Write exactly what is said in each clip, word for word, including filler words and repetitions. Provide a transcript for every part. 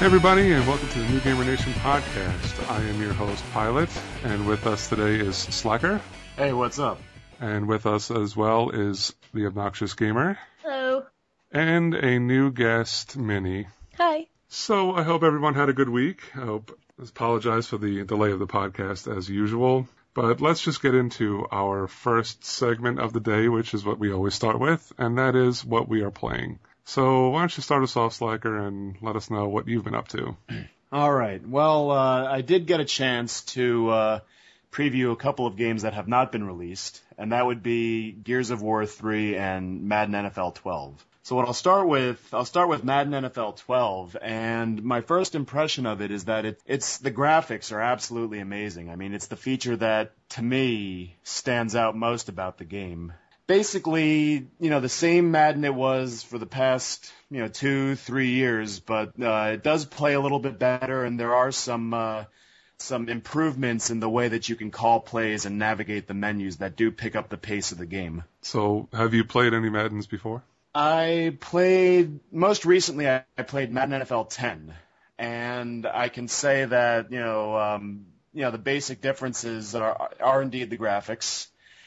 everybody, and welcome to the New Gamer Nation podcast. I am your host, Pilot, and with us today is Slacker. Hey, what's up? And with us as well is the Obnoxious Gamer. Hello. And a new guest, Minnie. Hi. So I hope everyone had a good week. I hope, I apologize for the delay of the podcast as usual. But let's just get into our first segment of the day, which is what we always start with, and that is what we are playing. So why don't you start us off, Slacker, and let us know what you've been up to. All right. Well, uh, I did get a chance to uh, preview a couple of games that have not been released, and that would be Gears of War three and Madden N F L twelve. So what I'll start with, I'll start with Madden N F L twelve, and my first impression of it is that it, it's the graphics are absolutely amazing. I mean, it's the feature that, to me, stands out most about the game. Basically, you know, the same Madden it was for the past, you know, two, three years, but uh, it does play a little bit better, and there are some uh, some improvements in the way that you can call plays and navigate the menus that do pick up the pace of the game. So have you played any Maddens before? I played, most recently I, I played Madden N F L ten, and I can say that, you know, um, you know, the basic differences are, are indeed the graphics.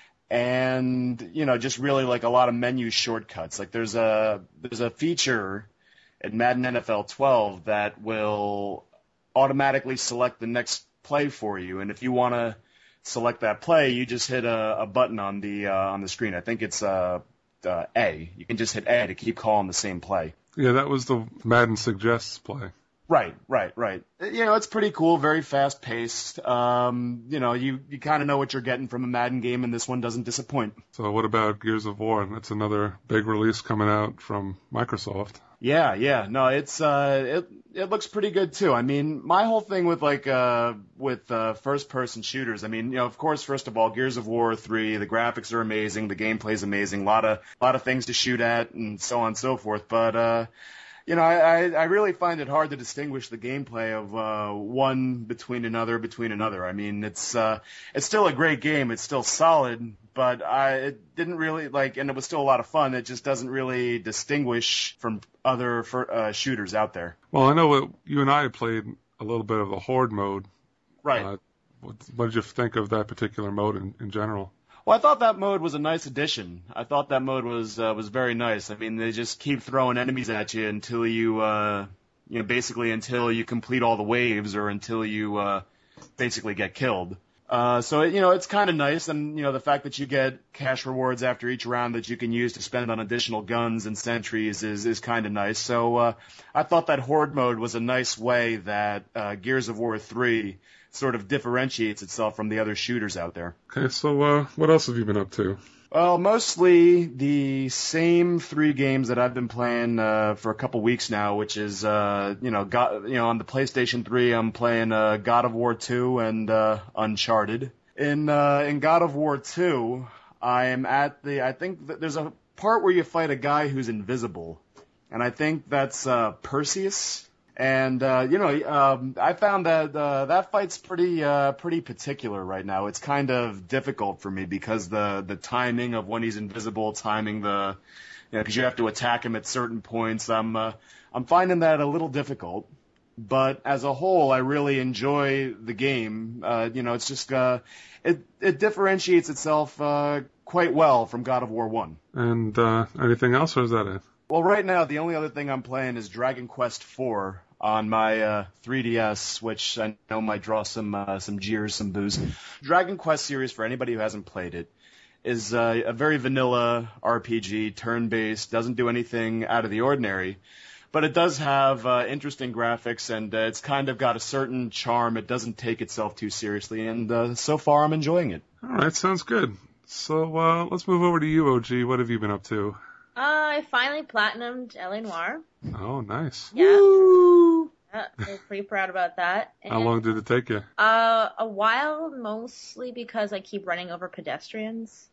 And, you know, just really like a lot of menu shortcuts. Like there's a there's a feature in Madden N F L twelve that will automatically select the next play for you. And if you want to select that play, you just hit a, a button on the uh, on the screen. I think it's uh, uh, A. You can just hit A to keep calling the same play. Yeah, that was the Madden Suggests play. Right, right, right. You know, it's pretty cool, very fast-paced. Um, you know, you, you kind of know what you're getting from a Madden game, and this one doesn't disappoint. So what about Gears of War? That's another big release coming out from Microsoft. Yeah, yeah. No, it's uh, it it looks pretty good too. I mean, my whole thing with like uh, with uh, first-person shooters. I mean, you know, of course, first of all, Gears of War three, the graphics are amazing, the gameplay's amazing, a lot of a lot of things to shoot at, and so on and so forth. But uh, you know, I, I really find it hard to distinguish the gameplay of uh, one between another between another. I mean, it's uh, it's still a great game. It's still solid, but I it didn't really like, and it was still a lot of fun. It just doesn't really distinguish from other for, uh, shooters out there. Well, I know what you and I played a little bit of the Horde mode. Right. Uh, what, what did you think of that particular mode in, in general? Well, I thought that mode was a nice addition. I thought that mode was uh, was very nice. I mean, they just keep throwing enemies at you until you, uh, you know, basically until you complete all the waves or until you uh, basically get killed. Uh, so, you know, it's kind of nice. And, you know, the fact that you get cash rewards after each round that you can use to spend on additional guns and sentries is, is kind of nice. So uh, I thought that Horde mode was a nice way that uh, Gears of War three sort of differentiates itself from the other shooters out there. Okay, so uh, what else have you been up to? Well, mostly the same three games that I've been playing uh, for a couple weeks now, which is, uh, you know, God, you know, on the PlayStation three, I'm playing uh, God of War two and uh, Uncharted. In uh, in God of War two, I am at the, I think that there's a part where you fight a guy who's invisible, and I think that's uh, Perseus. And, uh, you know, um, I found that uh, that fight's pretty uh, pretty particular right now. It's kind of difficult for me because the, the timing of when he's invisible, timing the, you know, because you have to attack him at certain points. I'm uh, I'm finding that a little difficult. But as a whole, I really enjoy the game. Uh, you know, it's just uh, it it differentiates itself uh, quite well from God of War one. And uh, anything else, or is that it? Well, right now, the only other thing I'm playing is Dragon Quest four on my uh, three D S, which I know might draw some uh, some jeers, some boos. Dragon Quest series, for anybody who hasn't played it, is uh, a very vanilla R P G, turn-based, doesn't do anything out of the ordinary, but it does have uh, interesting graphics, and uh, it's kind of got a certain charm. It doesn't take itself too seriously, and uh, so far I'm enjoying it. All right, sounds good. So uh, let's move over to you, O G. What have you been up to? Uh, I finally platinumed L A Noire. Oh, nice. Yeah. Woo! Yeah, I'm pretty proud about that. And, How long did it take you? Uh, a while, mostly because I keep running over pedestrians.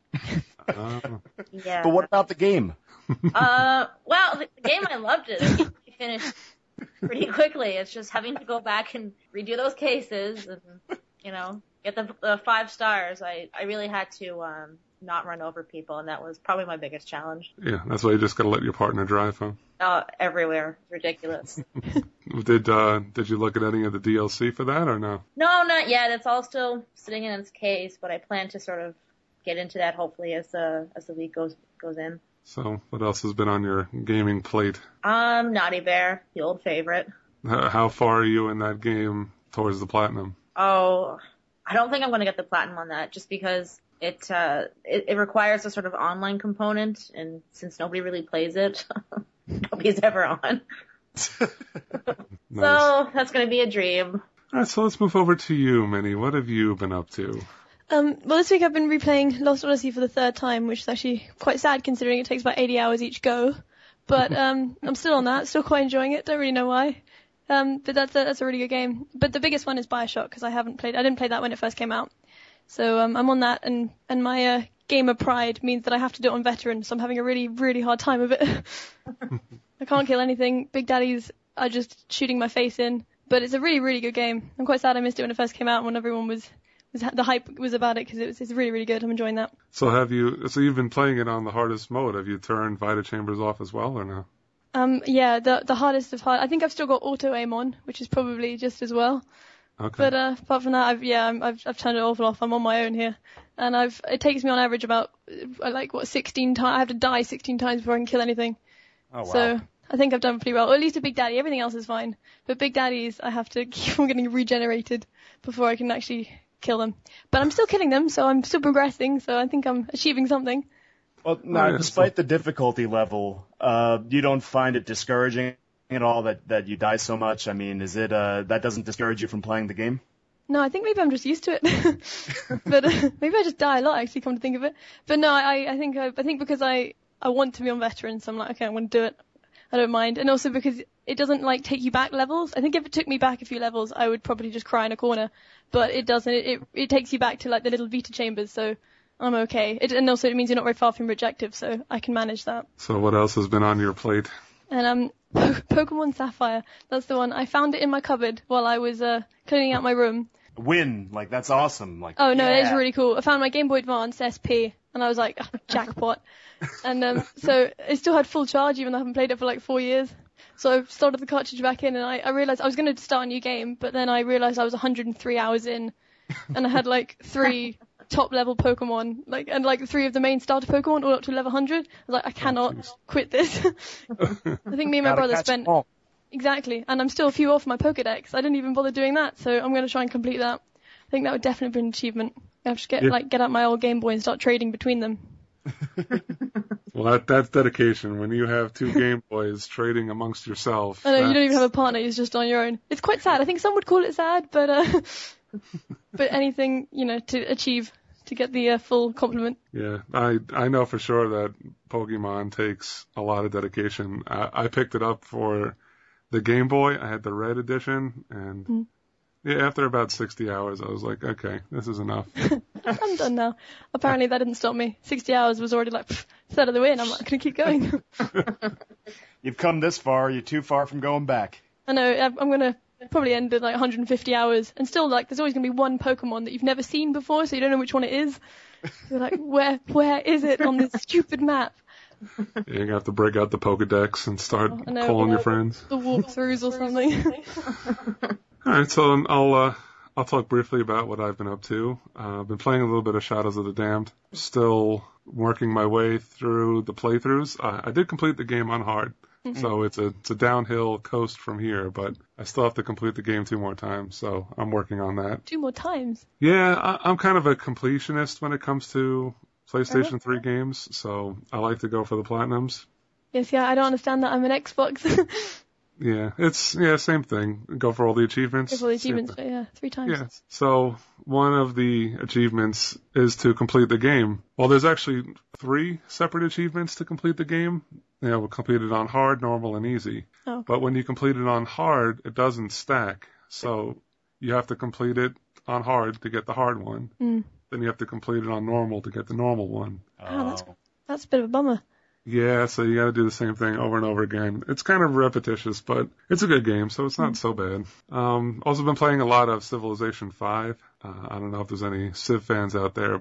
uh, Yeah. But what about the game? uh, well, the, the game, I loved it. I finished pretty quickly. It's just having to go back and redo those cases and, you know, get the uh, five stars. I, I really had to, um, not run over people, and that was probably my biggest challenge. Yeah, that's why you just gotta let your partner drive, huh? Uh, everywhere. Ridiculous. Did uh did you look at any of the D L C for that or no? No, not yet. It's all still sitting in its case, but I plan to sort of get into that hopefully as the as the week goes goes in. So, what else has been on your gaming plate? Um, Naughty Bear, the old favorite. H- How far are you in that game towards the platinum? Oh, I don't think I'm going to get the platinum on that just because it, uh, it, it requires a sort of online component, and since nobody really plays it, nobody's ever on. Nice. So that's going to be a dream. All right, so let's move over to you, Minnie. What have you been up to? Um, well, this week I've been replaying Lost Odyssey for the third time, which is actually quite sad considering it takes about eighty hours each go. But um, I'm still on that, still quite enjoying it. Don't really know why. Um, but that's a, that's a really good game. But the biggest one is BioShock because I haven't played. I didn't play that when it first came out. So um, I'm on that, and and my uh, gamer pride means that I have to do it on veteran. So I'm having a really really hard time of it. I can't kill anything. Big Daddies are just shooting my face in. But it's a really really good game. I'm quite sad I missed it when it first came out when everyone was. Was, the hype was about it because it was it's really really good. I'm enjoying that. So have you? So you've been playing it on the hardest mode. Have you turned Vita Chambers off as well, or no? Um, yeah, the the hardest of hard. I think I've still got auto aim on, which is probably just as well. Okay. But uh, apart from that, I've yeah, I'm, I've I've turned it all off. I'm on my own here, and I've it takes me on average about uh, like what sixteen times. I have to die sixteen times before I can kill anything. Oh, wow. So I think I've done pretty well. Or at least a Big Daddy. Everything else is fine. But Big Daddies, I have to keep on getting regenerated before I can actually kill them. But I'm still killing them, so I'm still progressing, so I think I'm achieving something. Well, now, despite the difficulty level, uh, you don't find it discouraging at all that, that you die so much? I mean, is it, uh, that doesn't discourage you from playing the game? No, I think maybe I'm just used to it. But uh, maybe I just die a lot, actually, come to think of it. But no, I, I think, I, I think because I, I want to be on veteran, so I'm like, okay, I'm going to do it. I don't mind. And also because it doesn't, like, take you back levels. I think if it took me back a few levels, I would probably just cry in a corner. But it doesn't. It, it, it takes you back to, like, the little Vita chambers, so I'm okay. It, and also it means you're not very far from Rejective, so I can manage that. So what else has been on your plate? And, um, Pokemon Sapphire. That's the one. I found it in my cupboard while I was, uh, cleaning out my room. Win. Like, that's awesome. Like, oh, no, yeah. it is really cool. I found my Game Boy Advance S P, and I was like, oh, jackpot. And, um, so it still had full charge, even though I haven't played it for, like, four years. So I started the cartridge back in, and I, I realized I was going to start a new game, but then I realized I was one hundred three hours in, and I had like three top level Pokemon, like and like three of the main starter Pokemon all up to level one hundred. I was like, I cannot oh, quit this. I think me and my brother spent exactly, and I'm still a few off my Pokedex. I didn't even bother doing that, so I'm going to try and complete that. I think that would definitely be an achievement. I have to get yeah. like get out my old Game Boy and start trading between them. Well, that, that's dedication. When you have two Game Boys trading amongst yourself. I know, you don't even have a partner, you're just on your own. It's quite sad. I think some would call it sad, but uh, but anything, you know, to achieve, to get the uh, full compliment. Yeah, I I know for sure that Pokemon takes a lot of dedication. I, I picked it up for the Game Boy. I had the red edition, and mm. yeah, after about sixty hours, I was like, okay, this is enough. I'm done now. Apparently that didn't stop me. sixty hours was already like, pff, third of the way, and I'm not going to keep going. You've come this far, you're too far from going back. I know, I'm going to probably end at like one hundred fifty hours, and still like, there's always going to be one Pokemon that you've never seen before, so you don't know which one it is. You're like, where, where is it on this stupid map? Yeah, you're going to have to break out the Pokedex and start oh, know, calling you know, your friends. The walkthroughs or something. Alright, so I'll, uh, I'll talk briefly about what I've been up to. Uh, I've been playing a little bit of Shadows of the Damned. Still working my way through the playthroughs. Uh, I did complete the game on hard, mm-hmm. so it's a it's a downhill coast from here. But I still have to complete the game two more times, so I'm working on that. Two more times? Yeah, I, I'm kind of a completionist when it comes to PlayStation uh-huh. three games, so I like to go for the platinums. Yes, yeah, I don't understand that. I'm an Xbox. Yeah, it's, yeah, same thing. Go for all the achievements. Go for all the achievements, but yeah, three times. Yeah. So, one of the achievements is to complete the game. Well, there's actually three separate achievements to complete the game. You know, we'll complete it on hard, normal, and easy. Oh. But when you complete it on hard, it doesn't stack. So, you have to complete it on hard to get the hard one. Mm. Then you have to complete it on normal to get the normal one. Oh, that's, that's a bit of a bummer. Yeah, so you gotta do the same thing over and over again. It's kind of repetitious, but it's a good game, so it's not mm. so bad. Um, also been playing a lot of Civilization five. Uh, I don't know if there's any Civ fans out there, but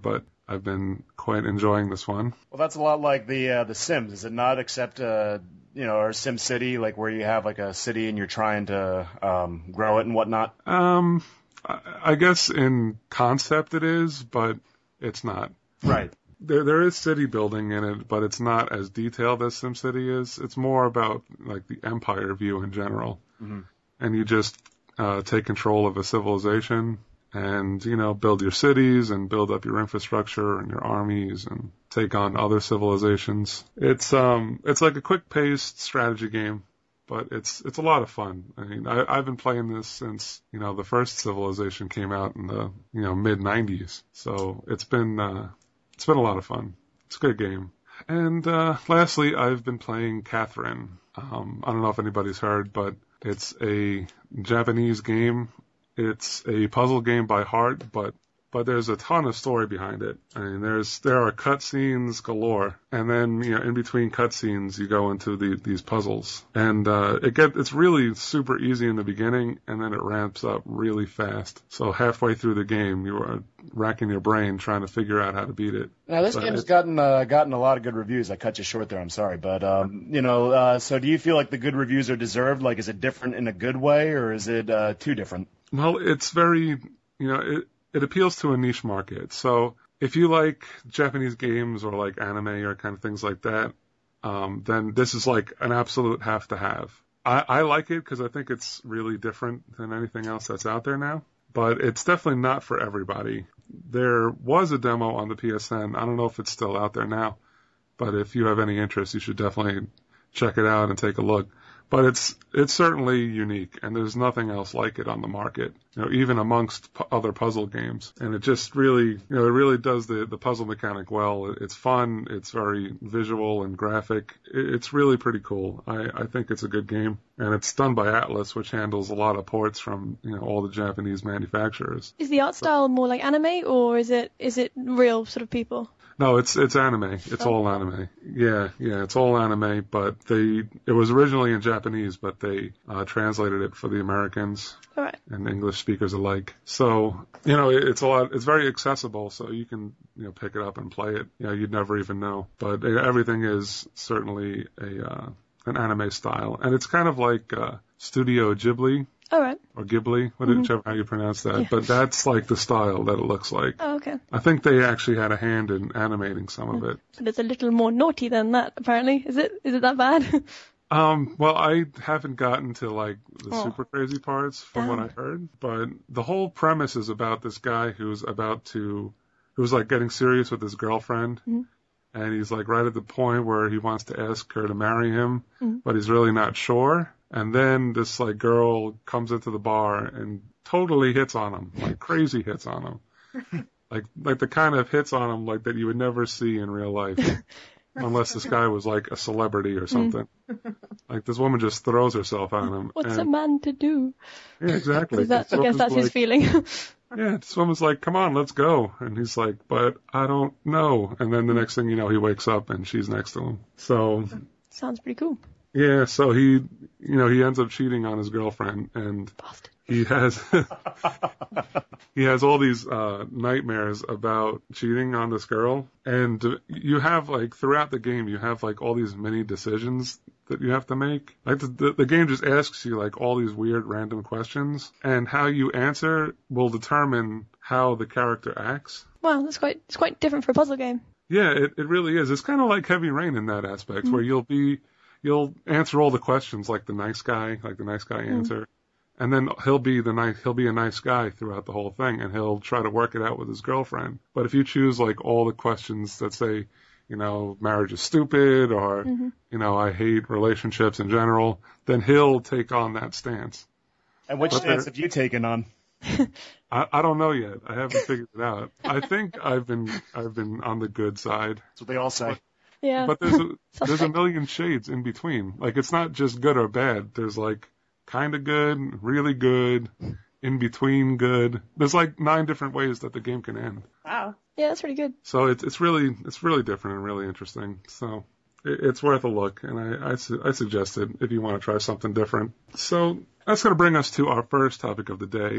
I've been quite enjoying this one. Well, that's a lot like the uh, the Sims, is it not? Except uh, you know, or Sim City, like where you have like a city and you're trying to um, grow it and whatnot. Um, I, I guess in concept it is, but it's not. Right. There there is city building in it, but it's not as detailed as SimCity is. It's more about like the empire view in general, mm-hmm. and you just uh, take control of a civilization. And, you know, build your cities and build up your infrastructure and your armies and take on other civilizations. It's um it's like a quick-paced strategy game, but it's it's a lot of fun. I mean, I, I've been playing this since, you know, the first Civilization came out in the, you know, mid nineties. So it's been uh, it's been a lot of fun. It's a good game. And uh, lastly, I've been playing Catherine. Um, I don't know if anybody's heard, but it's a Japanese game. It's a puzzle game by heart, but but there's a ton of story behind it. I mean, there's there are cutscenes galore, and then you know in between cutscenes you go into the, these puzzles, and uh, it get it's really super easy in the beginning, and then it ramps up really fast. So halfway through the game, you are racking your brain trying to figure out how to beat it. Now this but game's it, gotten uh, gotten a lot of good reviews. I cut you short there. I'm sorry, but um, you know, uh, so do you feel like the good reviews are deserved? Like, is it different in a good way, or is it uh, too different? Well, it's very, you know, it, it appeals to a niche market. So if you like Japanese games or like anime or kind of things like that, um, then this is like an absolute have to have. I, I like it because I think it's really different than anything else that's out there now, but it's definitely not for everybody. There was a demo on the P S N. I don't know if it's still out there now, but if you have any interest, you should definitely check it out and take a look. But it's it's certainly unique, and there's nothing else like it on the market, you know, even amongst p- other puzzle games. And it just really, you know, it really does the, the puzzle mechanic well. It's fun, it's very visual and graphic. It's really pretty cool. I, I think it's a good game, and it's done by Atlus, which handles a lot of ports from, you know, all the Japanese manufacturers. Is the art style more like anime, or is it is it real sort of people? No, it's it's anime. It's oh. all anime. Yeah, yeah, it's all anime. But they it was originally in Japanese, but they uh, translated it for the Americans all right. and English speakers alike. So you know, it, it's a lot. It's very accessible, so you can you know pick it up and play it. You know, you'd never even know. But uh, everything is certainly a uh, an anime style, and it's kind of like uh, Studio Ghibli. All right. Or Ghibli, Mm-hmm. whichever how you pronounce that. Yeah. But that's like the style that it looks like. Oh, okay. I think they actually had a hand in animating some of it. But it's a little more naughty than that, apparently. Is it? Is it that bad? Um, well, I haven't gotten to like the Oh. super crazy parts from Damn. what I heard, but the whole premise is about this guy who's about to, who's like getting serious with his girlfriend. Mm-hmm. And he's like right at the point where he wants to ask her to marry him, Mm-hmm. but he's really not sure. And then this like girl comes into the bar and totally hits on him, like crazy hits on him. like, like the kind of hits on him like that you would never see in real life. Unless this guy was like a celebrity or something. Mm. Like this woman just throws herself on him. What's and, a man to do? Yeah, exactly. That, This I guess that's woman's his feeling. like, yeah, this woman's like, come on, let's go. And he's like, but I don't know. And then the next thing you know, he wakes up and she's next to him. So, Sounds pretty cool. yeah, so he, you know, he ends up cheating on his girlfriend and Bastard. he has, he has all these, uh, nightmares about cheating on this girl. And you have like, throughout the game, you have like all these mini decisions that you have to make. Like the, the, the game just asks you like all these weird random questions, and how you answer will determine how the character acts. Wow, that's quite it's quite different for a puzzle game. Yeah, it, it really is. It's kind of like Heavy Rain in that aspect, mm-hmm. where you'll be, you'll answer all the questions like the nice guy, like the nice guy mm-hmm. answer, and then he'll be the nice, he'll be a nice guy throughout the whole thing, and he'll try to work it out with his girlfriend. But if you choose like all the questions that say, you know, marriage is stupid, or, mm-hmm. you know, I hate relationships in general, then he'll take on that stance. And which but stance have you taken on? I, I don't know yet. I haven't figured it out. I think I've been I've been on the good side. That's what they all say. But, yeah. But there's a there's a million shades in between. Like it's not just good or bad. There's like kind of good, really good, in between good. There's like nine different ways that the game can end. Wow. Yeah, that's pretty good. So it's it's really it's really different and really interesting. So it, it's worth a look, and I I, su- I suggest it if you want to try something different. So that's going to bring us to our first topic of the day,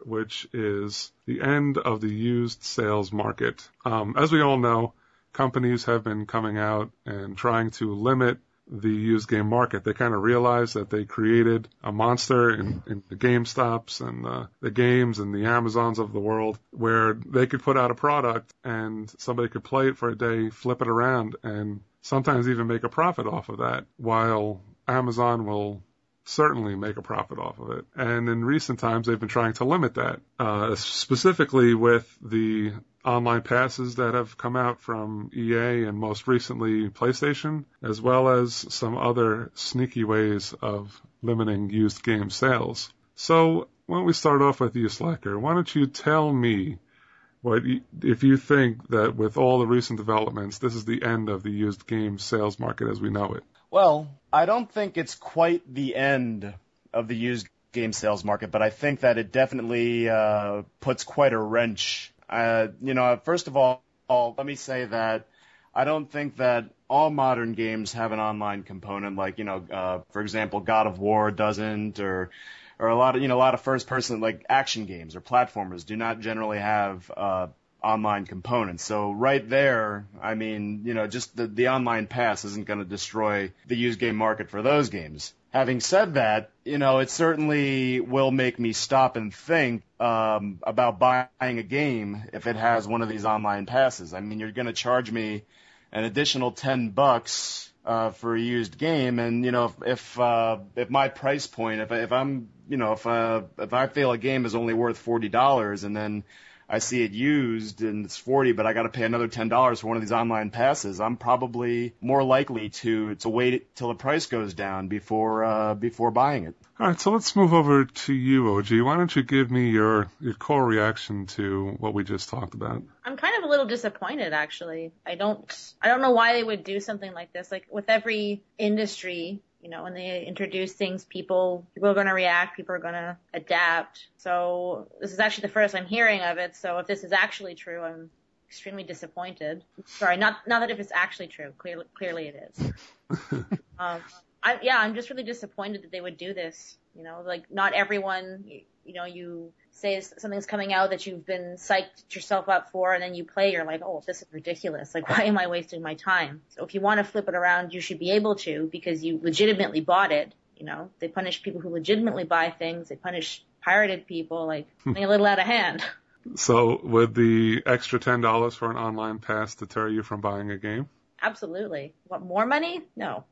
which is the end of the used sales market. Um, as we all know, companies have been coming out and trying to limit the used game market. They kind of realized that they created a monster in, in the GameStops and uh, the games and the Amazons of the world, where they could put out a product and somebody could play it for a day, flip it around, and sometimes even make a profit off of that, while Amazon will certainly make a profit off of it. And in recent times, they've been trying to limit that, uh, specifically with the online passes that have come out from E A and most recently PlayStation, as well as some other sneaky ways of limiting used game sales. So why don't we start off with you, Slacker? Why don't you tell me what you, if you think that with all the recent developments, this is the end of the used game sales market as we know it? Well, I don't think it's quite the end of the used game sales market, but I think that it definitely uh, puts quite a wrench. Uh, you know, first of all, let me say that I don't think that all modern games have an online component, like, you know, uh, for example, God of War doesn't, or or a lot of, you know, a lot of first-person, like, action games or platformers do not generally have uh, online components. So right there, I mean, you know, just the, the online pass isn't going to destroy the used game market for those games. Having said that, you know, it certainly will make me stop and think um, about buying a game if it has one of these online passes. I mean, you're going to charge me an additional ten bucks uh, for a used game, and you know, if if, uh, if my price point, if if I'm, you know, if uh, if I feel a game is only worth forty dollars, and then I see it used and it's forty, but I got to pay another ten dollars for one of these online passes, I'm probably more likely to to wait till the price goes down before uh, before buying it. All right, so let's move over to you, O G. Why don't you give me your your core reaction to what we just talked about? I'm kind of a little disappointed, actually. I don't I don't know why they would do something like this. Like with every industry, you know, when they introduce things, people people are going to react, people are going to adapt. So this is actually the first I'm hearing of it. So if this is actually true, I'm extremely disappointed. Sorry, not not that if it's actually true. Clearly, clearly it is. um, I, yeah, I'm just really disappointed that they would do this. You know, like not everyone, you, you know, you say something's coming out that you've been psyched yourself up for, and then you play, you're like, oh, this is ridiculous. Like, why am I wasting my time? So if you want to flip it around, you should be able to, because you legitimately bought it. You know, they punish people who legitimately buy things. They punish pirated people, like, getting a little out of hand. So would the extra ten dollars for an online pass deter you from buying a game? Absolutely. Want more money? No.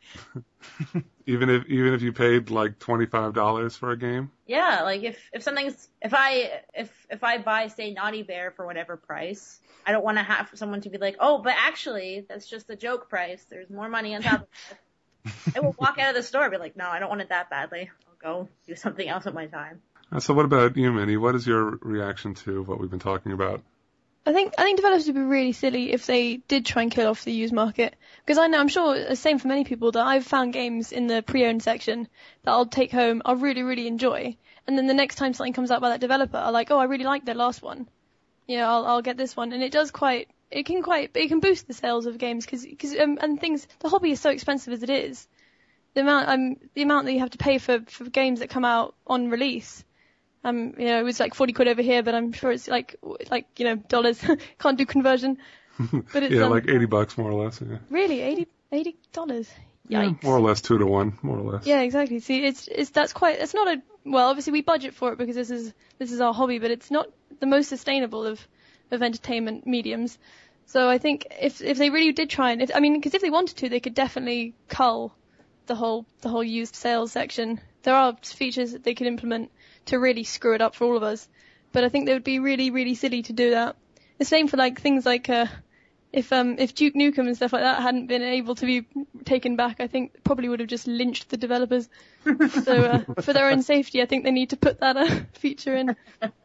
Even if even if you paid like twenty-five dollars for a game? Yeah, like if if something's if I if if I buy, say, Naughty Bear for whatever price, I don't want to have someone to be like, oh, but actually that's just the joke price. There's more money on top of it. I will walk out of the store and be like, no, I don't want it that badly. I'll go do something else with my time. So what about you, Minnie? What is your reaction to what we've been talking about? I think I think developers would be really silly if they did try and kill off the used market, because I know I'm sure the same for many people that I've found games in the pre-owned section that I'll take home, I'll really really enjoy, and then the next time something comes out by that developer, I'm like, oh, I really liked their last one, you know, I'll I'll get this one, and it does quite it can quite it can boost the sales of games because because um, and things the hobby is so expensive as it is, the amount um the amount that you have to pay for for games that come out on release. Um, you know, it was like forty quid over here, but I'm sure it's like, like, you know, dollars. Can't do conversion. But it's, yeah, um, like eighty bucks more or less. Yeah. Really? eighty, eighty dollars? Yikes. Yeah, more or less two to one, more or less. Yeah, exactly. See, it's, it's, that's quite, it's not a, well, obviously we budget for it because this is, this is our hobby, but it's not the most sustainable of, of entertainment mediums. So I think if, if they really did try and, if, I mean, because if they wanted to, they could definitely cull the whole, the whole used sales section. There are features that they could implement to really screw it up for all of us. But I think they would be really, really silly to do that. The same for like things like uh, if um if Duke Nukem and stuff like that hadn't been able to be taken back, I think probably would have just lynched the developers. So uh, for their own safety, I think they need to put that uh, feature in.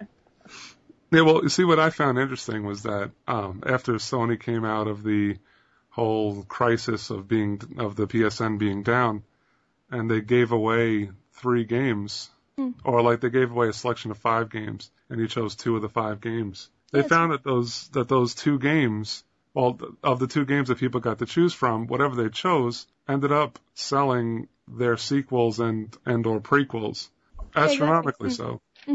Yeah, well, you see, what I found interesting was that um, after Sony came out of the whole crisis of being of the P S N being down, and they gave away three games. Or like they gave away a selection of five games, and you chose two of the five games. They Yes. found that those that those two games, well, of the two games that people got to choose from, whatever they chose, ended up selling their sequels and and or prequels, astronomically exactly. so. Mm-hmm.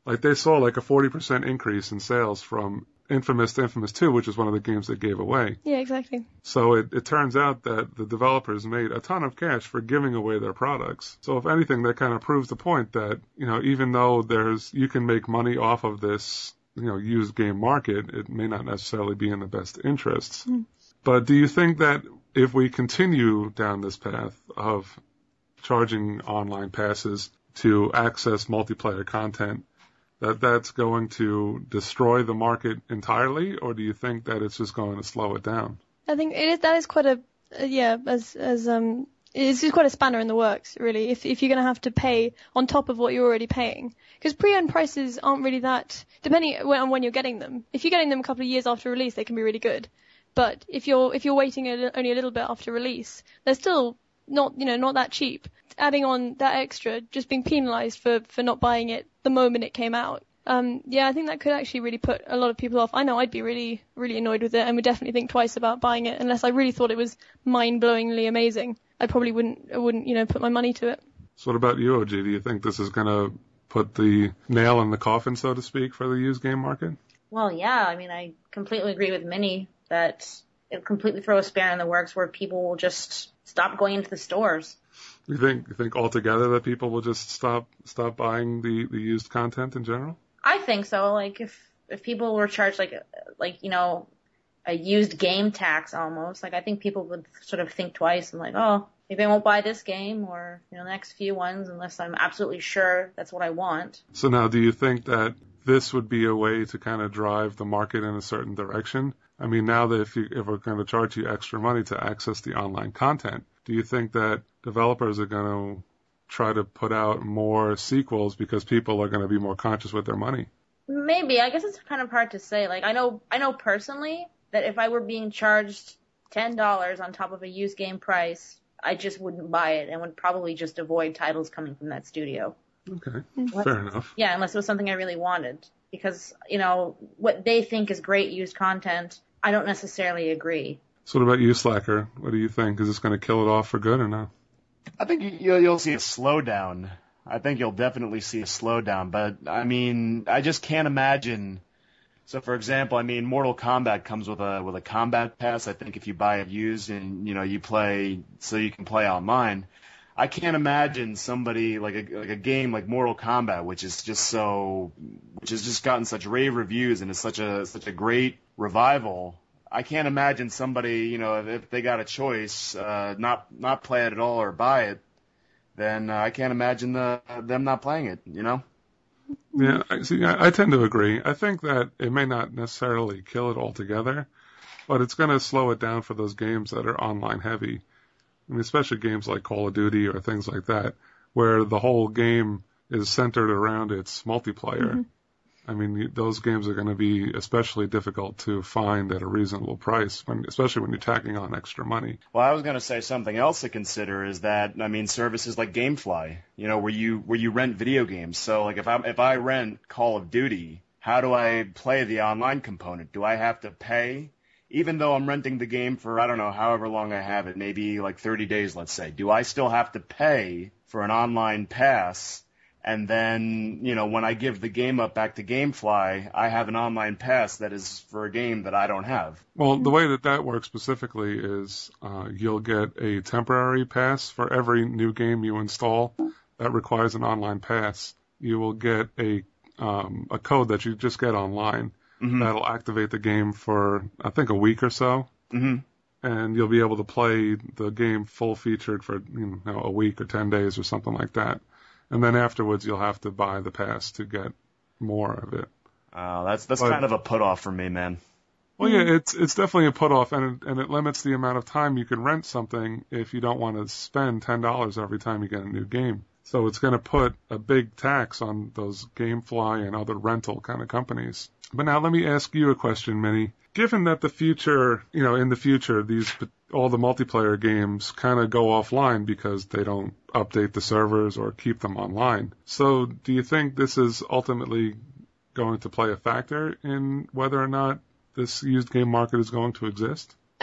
like they saw like a forty percent increase in sales from Infamous to Infamous two, which is one of the games they gave away. Yeah, exactly. So it, it turns out that the developers made a ton of cash for giving away their products. So if anything, that kind of proves the point that, you know, even though there's, you can make money off of this, you know, used game market, it may not necessarily be in the best interests. Mm. But do you think that if we continue down this path of charging online passes to access multiplayer content, that that's going to destroy the market entirely, or do you think that it's just going to slow it down? I think it is, that is quite a, uh, yeah, as, as, um, it's just quite a spanner in the works, really, if, if you're going to have to pay on top of what you're already paying. Because pre-owned prices aren't really that, depending on when you're getting them. If you're getting them a couple of years after release, they can be really good. But if you're, if you're waiting a, only a little bit after release, they're still not, you know, not that cheap. Adding on that extra, just being penalized for, for not buying it the moment it came out. Um, yeah, I think that could actually really put a lot of people off. I know I'd be really, really annoyed with it and would definitely think twice about buying it unless I really thought it was mind-blowingly amazing. I probably wouldn't, I wouldn't, you know, put my money to it. So what about you, O G? Do you think this is going to put the nail in the coffin, so to speak, for the used game market? Well, yeah. I mean, I completely agree with Minnie that it'll completely throw a spanner in the works where people will just stop going into the stores. You think you think altogether that people will just stop stop buying the, the used content in general? I think so. Like if if people were charged like like you know a used game tax almost, like I think people would sort of think twice and like, oh, maybe I won't buy this game or you know the next few ones unless I'm absolutely sure that's what I want. So now, do you think that this would be a way to kind of drive the market in a certain direction? I mean, now that if you if we're going to charge you extra money to access the online content, do you think that developers are going to try to put out more sequels because people are going to be more conscious with their money? Maybe. I guess it's kind of hard to say. Like, I know, I know personally that if I were being charged ten dollars on top of a used game price, I just wouldn't buy it and would probably just avoid titles coming from that studio. Okay. Unless, fair enough. Yeah, unless it was something I really wanted. Because, you know, what they think is great used content, I don't necessarily agree. So what about you, Slacker? What do you think? Is this going to kill it off for good or no? I think you'll, you'll see a slowdown. I think you'll definitely see a slowdown. But, I mean, I just can't imagine. So, for example, I mean, Mortal Kombat comes with a with a combat pass. I think if you buy it used and, you know, you play so you can play online, I can't imagine somebody like a, like a game like Mortal Kombat, which is just so, which has just gotten such rave reviews and is such a such a great revival. I can't imagine somebody, you know, if they got a choice, uh, not not play it at all or buy it, then uh, I can't imagine the, them not playing it, you know? Yeah, I see. I, I tend to agree. I think that it may not necessarily kill it altogether, but it's going to slow it down for those games that are online heavy. I mean, especially games like Call of Duty or things like that, where the whole game is centered around its multiplayer. Mm-hmm. I mean, those games are going to be especially difficult to find at a reasonable price, when, especially when you're tacking on extra money. Well, I was going to say something else to consider is that, I mean, services like GameFly, you know, where you where you rent video games. So, like, if I if I rent Call of Duty, how do I play the online component? Do I have to pay? Even though I'm renting the game for, I don't know, however long I have it, maybe like thirty days, let's say, do I still have to pay for an online pass? And then, you know, when I give the game up back to GameFly, I have an online pass that is for a game that I don't have. Well, the way that that works specifically is uh, you'll get a temporary pass for every new game you install that requires an online pass. You will get a um, a code that you just get online. Mm-hmm. That'll activate the game for, I think, a week or so. Mm-hmm. And you'll be able to play the game full featured for, you know, a week or ten days or something like that. And then afterwards, you'll have to buy the pass to get more of it. Oh, that's that's but, kind of a put off for me, man. Well, yeah, it's it's definitely a put off, and it, and it limits the amount of time you can rent something if you don't want to spend ten dollars every time you get a new game. So it's going to put a big tax on those GameFly and other rental kind of companies. But now let me ask you a question, Minnie. Given that the future, you know, in the future, these all the multiplayer games kind of go offline because they don't update the servers or keep them online. So do you think this is ultimately going to play a factor in whether or not this used game market is going to exist? I think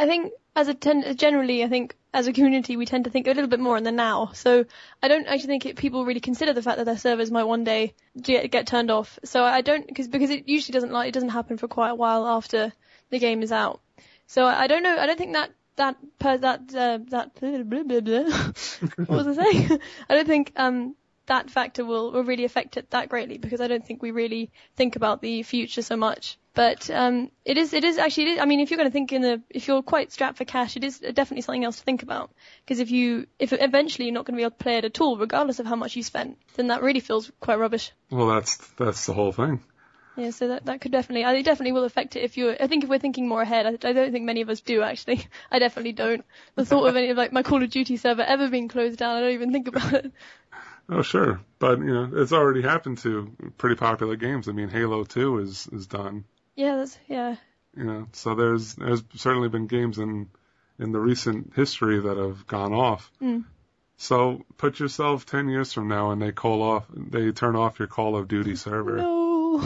as a ten- generally, I think as a community, we tend to think a little bit more in the now. So I don't actually think it, people really consider the fact that their servers might one day get, get turned off. So I don't, because because it usually doesn't like it doesn't happen for quite a while after the game is out. So I, I don't know. I don't think that that per, that uh, that blah, blah, blah, blah. What was I saying? I don't think um that factor will, will really affect it that greatly, because I don't think we really think about the future so much. But um, it is, it is actually, it is, I mean, if you're going to think in the, if you're quite strapped for cash, it is definitely something else to think about. Because if you, if eventually you're not going to be able to play it at all, regardless of how much you spent, then that really feels quite rubbish. Well, that's that's the whole thing. Yeah, so that that could definitely, I it definitely will affect it if you're, I think if we're thinking more ahead, I, I don't think many of us do actually. I definitely don't. The thought of any of like my Call of Duty server ever being closed down, I don't even think about it. Oh, sure. But, you know, it's already happened to pretty popular games. I mean, Halo two is, is done. Yeah, that's, yeah. You know, so there's there's certainly been games in in the recent history that have gone off. Mm. So put yourself ten years from now and they call off, they turn off your Call of Duty server. No.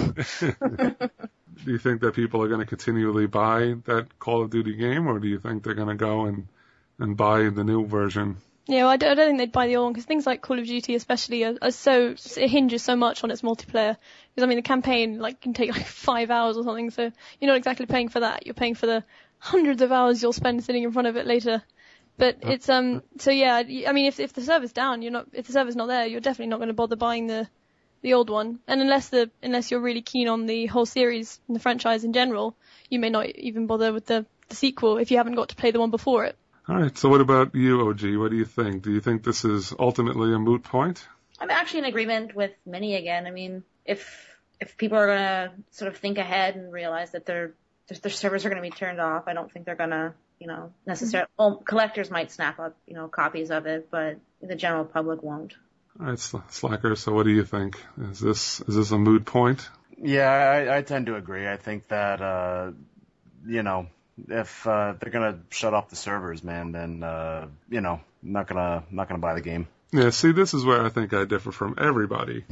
Do you think that people are going to continually buy that Call of Duty game, or do you think they're going to go and, and buy the new version? Yeah, well, I, don't, I don't think they'd buy the old one, because things like Call of Duty especially are, are so, it hinges so much on its multiplayer. Because, I mean, the campaign like can take like five hours or something, so you're not exactly paying for that. You're paying for the hundreds of hours you'll spend sitting in front of it later. But it's, um, so yeah, I mean, if if the server's down, you're not, if the server's not there, you're definitely not going to bother buying the the old one. And unless the, unless you're really keen on the whole series and the franchise in general, you may not even bother with the, the sequel if you haven't got to play the one before it. All right, so what about you, O G? What do you think? Do you think this is ultimately a moot point? I'm actually in agreement with Minnie again. I mean, if if people are going to sort of think ahead and realize that their their servers are going to be turned off, I don't think they're going to, you know, necessarily. Mm-hmm. Well, collectors might snap up, you know, copies of it, but the general public won't. All right, Slacker. So what do you think? Is this is this a moot point? Yeah, I, I tend to agree. I think that uh, you know. If uh, they're gonna shut off the servers, man, then uh, you know, not gonna not gonna buy the game. Yeah, see, this is where I think I differ from everybody,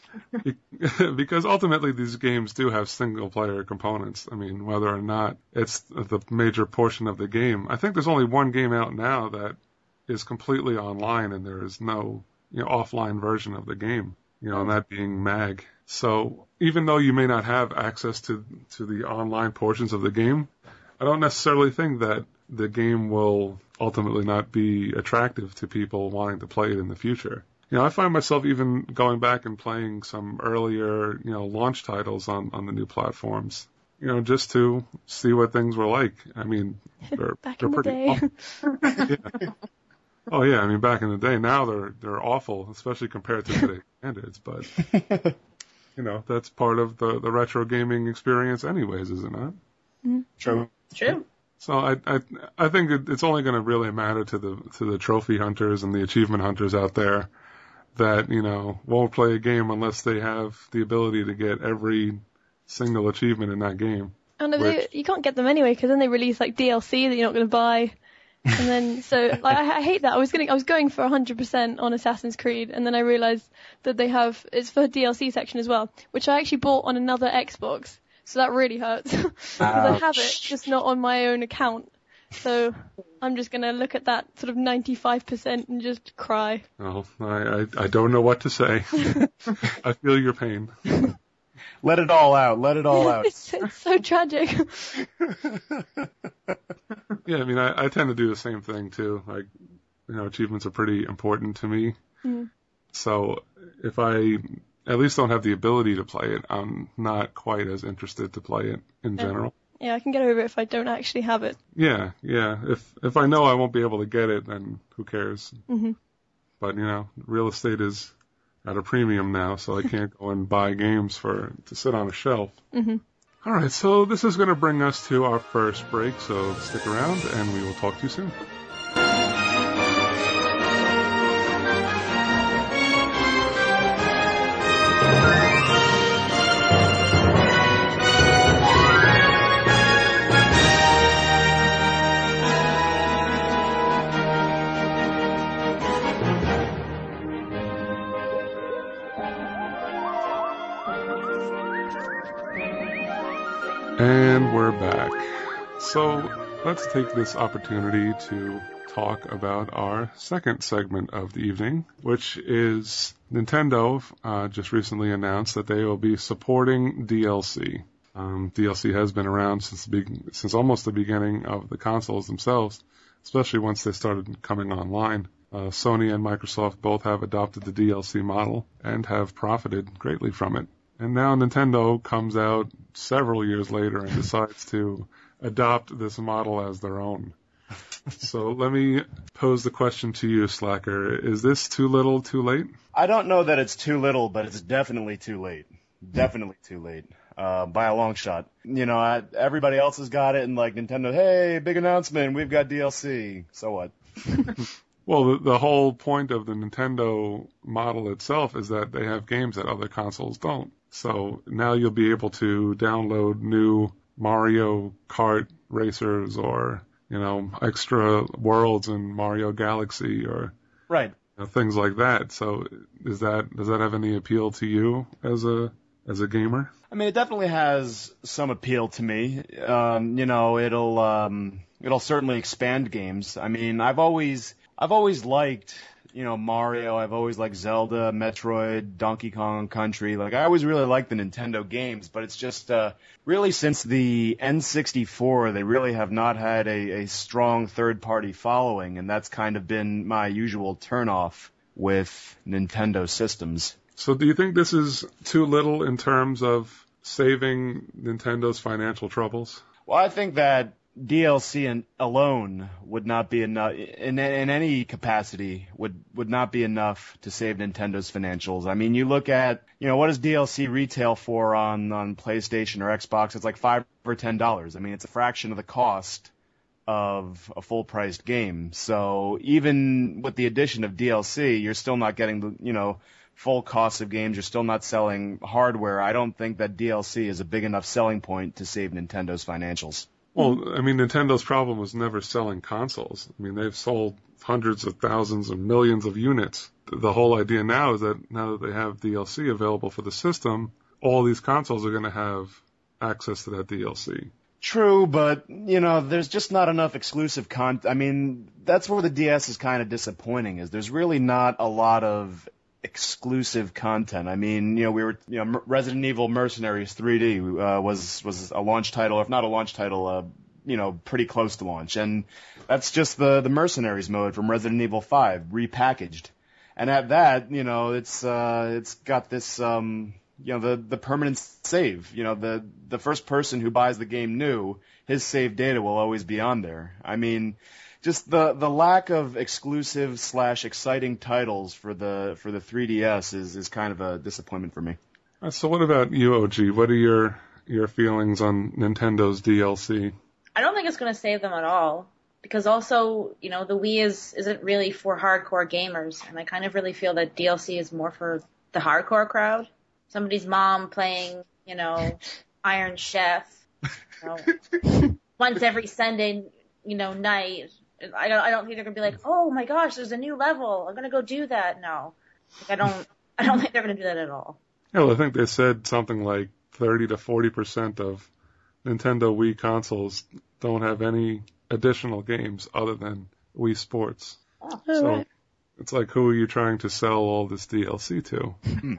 because ultimately these games do have single player components. I mean, whether or not it's the major portion of the game, I think there's only one game out now that is completely online, and there is no, you know, offline version of the game. You know, and that being Mag. So even though you may not have access to to the online portions of the game, I don't necessarily think that the game will ultimately not be attractive to people wanting to play it in the future. You know, I find myself even going back and playing some earlier, you know, launch titles on, on the new platforms, you know, just to see what things were like. I mean, they're, back they're in the pretty day. awful. Yeah. Oh yeah, I mean, back in the day, now they're, they're awful, especially compared to today's standards, but, you know, that's part of the, the retro gaming experience anyways, is it not? Mm-hmm. True. True. So I I I think it, it's only going to really matter to the to the trophy hunters and the achievement hunters out there that, you know, won't play a game unless they have the ability to get every single achievement in that game. Oh no, which, they, you can't get them anyway, because then they release like D L C that you're not going to buy, and then so like I, I hate that. I was going I was going for one hundred percent on Assassin's Creed, and then I realized that they have it's for D L C section as well, which I actually bought on another Xbox. So that really hurts, because I have it, just not on my own account. So I'm just going to look at that sort of ninety-five percent and just cry. Oh, I, I, I don't know what to say. I feel your pain. Let it all out. Let it all out. It's, it's so tragic. Yeah, I mean, I, I tend to do the same thing too. Like, you know, achievements are pretty important to me. Mm. So if I at least don't have the ability to play it, I'm not quite as interested to play it in yeah. general. Yeah, I can get over it if I don't actually have it. Yeah, yeah. If if I know I won't be able to get it, then who cares? Mm-hmm. But, you know, real estate is at a premium now, so I can't go and buy games for to sit on a shelf. Mm-hmm. All right, so this is going to bring us to our first break, so stick around, and we will talk to you soon. And we're back. So, let's take this opportunity to talk about our second segment of the evening, which is Nintendo uh, just recently announced that they will be supporting D L C. Um, D L C has been around since the be- since almost the beginning of the consoles themselves, especially once they started coming online. Uh, Sony and Microsoft both have adopted the D L C model and have profited greatly from it. And now Nintendo comes out several years later and decides to adopt this model as their own. So let me pose the question to you, Slacker. Is this too little, too late? I don't know that it's too little, but it's definitely too late. Definitely too late. Uh, by a long shot. You know, I, everybody else has got it, and like Nintendo, hey, big announcement, we've got D L C. So what? Well, the, the whole point of the Nintendo model itself is that they have games that other consoles don't. So now you'll be able to download new Mario Kart racers or, you know, extra worlds in Mario Galaxy or right. you know, things like that. So is that does that have any appeal to you as a as a gamer? I mean, it definitely has some appeal to me. Um, you know, it'll um, it'll certainly expand games. I mean, I've always I've always liked, you know, Mario. I've always liked Zelda, Metroid, Donkey Kong Country. Like, I always really liked the Nintendo games, but it's just uh, really since the N sixty-four, they really have not had a, a strong third-party following, and that's kind of been my usual turnoff with Nintendo systems. So do you think this is too little in terms of saving Nintendo's financial troubles? Well, I think that D L C in, alone would not be enough, in, in any capacity, would, would not be enough to save Nintendo's financials. I mean, you look at, you know, what does D L C retail for on, on PlayStation or Xbox? It's like five or ten dollars. I mean, it's a fraction of the cost of a full-priced game. So even with the addition of D L C, you're still not getting the, you know, full cost of games. You're still not selling hardware. I don't think that D L C is a big enough selling point to save Nintendo's financials. Well, I mean, Nintendo's problem was never selling consoles. I mean, they've sold hundreds of thousands or millions of units. The whole idea now is that now that they have D L C available for the system, all these consoles are going to have access to that D L C. True, but, you know, there's just not enough exclusive content. I mean, that's where the D S is kind of disappointing, is there's really not a lot of exclusive content. I mean, you know, we were, you know, Resident Evil Mercenaries three D uh, was was a launch title, or if not a launch title, uh, you know, pretty close to launch, and that's just the the Mercenaries mode from Resident Evil five repackaged. And at that, you know, it's uh, it's got this, um, you know, the the permanent save. You know, the the first person who buys the game new, his save data will always be on there. I mean, just the, the lack of exclusive slash exciting titles for the for the three D S is, is kind of a disappointment for me. Uh, so what about you, O G? What are your your feelings on Nintendo's D L C? I don't think it's going to save them at all, because also, you know, the Wii is isn't really for hardcore gamers, and I kind of really feel that D L C is more for the hardcore crowd. Somebody's mom playing, you know, Iron Chef, you know, once every Sunday, you know, night. I don't, I don't think they're going to be like, oh my gosh, there's a new level, I'm going to go do that. No. Like, I don't, I don't think they're going to do that at all. Yeah, well, I think they said something like thirty to forty percent of Nintendo Wii consoles don't have any additional games other than Wii Sports. Oh, so right. It's like, who are you trying to sell all this D L C to?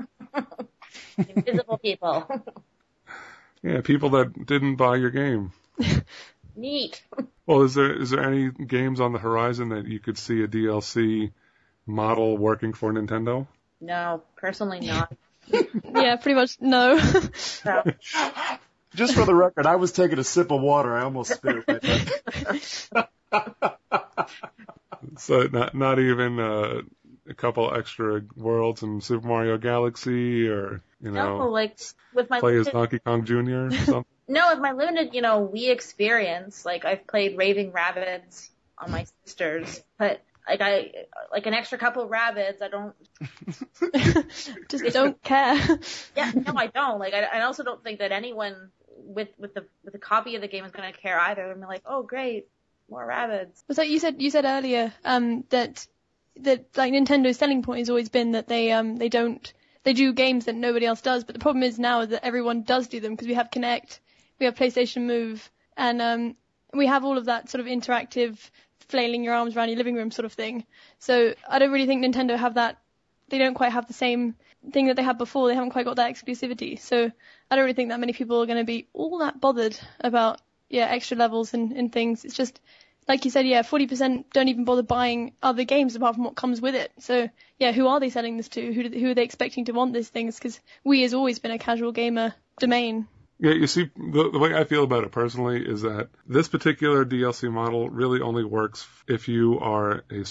Invisible people. Yeah, people that didn't buy your game. Neat. Well, is there is there any games on the horizon that you could see a D L C model working for Nintendo? No, personally not. Yeah, pretty much no. No. Just for the record, I was taking a sip of water. I almost spit it right there. So not not even uh, a couple extra worlds in Super Mario Galaxy, or you know, No, like with my play as limited, Donkey Kong Junior or something. no, with my limited, you know, Wii experience, like I've played Raving Rabbids on my sisters, but like I like an extra couple of Rabbids, I don't. Just don't care. Yeah, no, I don't. Like I, I also don't think that anyone with with the with a copy of the game is going to care either. I'm like, oh great, more Rabbids. So you said you said earlier um, that that like Nintendo's selling point has always been that they um they don't they do games that nobody else does. But the problem is now that everyone does do them, because we have Kinect, we have PlayStation Move, and um we have all of that sort of interactive, flailing your arms around your living room sort of thing. So I don't really think Nintendo have that. They don't quite have the same thing that they had before. They haven't quite got that exclusivity. So I don't really think that many people are going to be all that bothered about, yeah, extra levels and, and things. It's just, like you said, yeah, forty percent don't even bother buying other games apart from what comes with it. So, yeah, who are they selling this to? Who, do, who are they expecting to want these things? Because Wii has always been a casual gamer domain. Yeah, you see, the, the way I feel about it personally is that this particular D L C model really only works if you are a,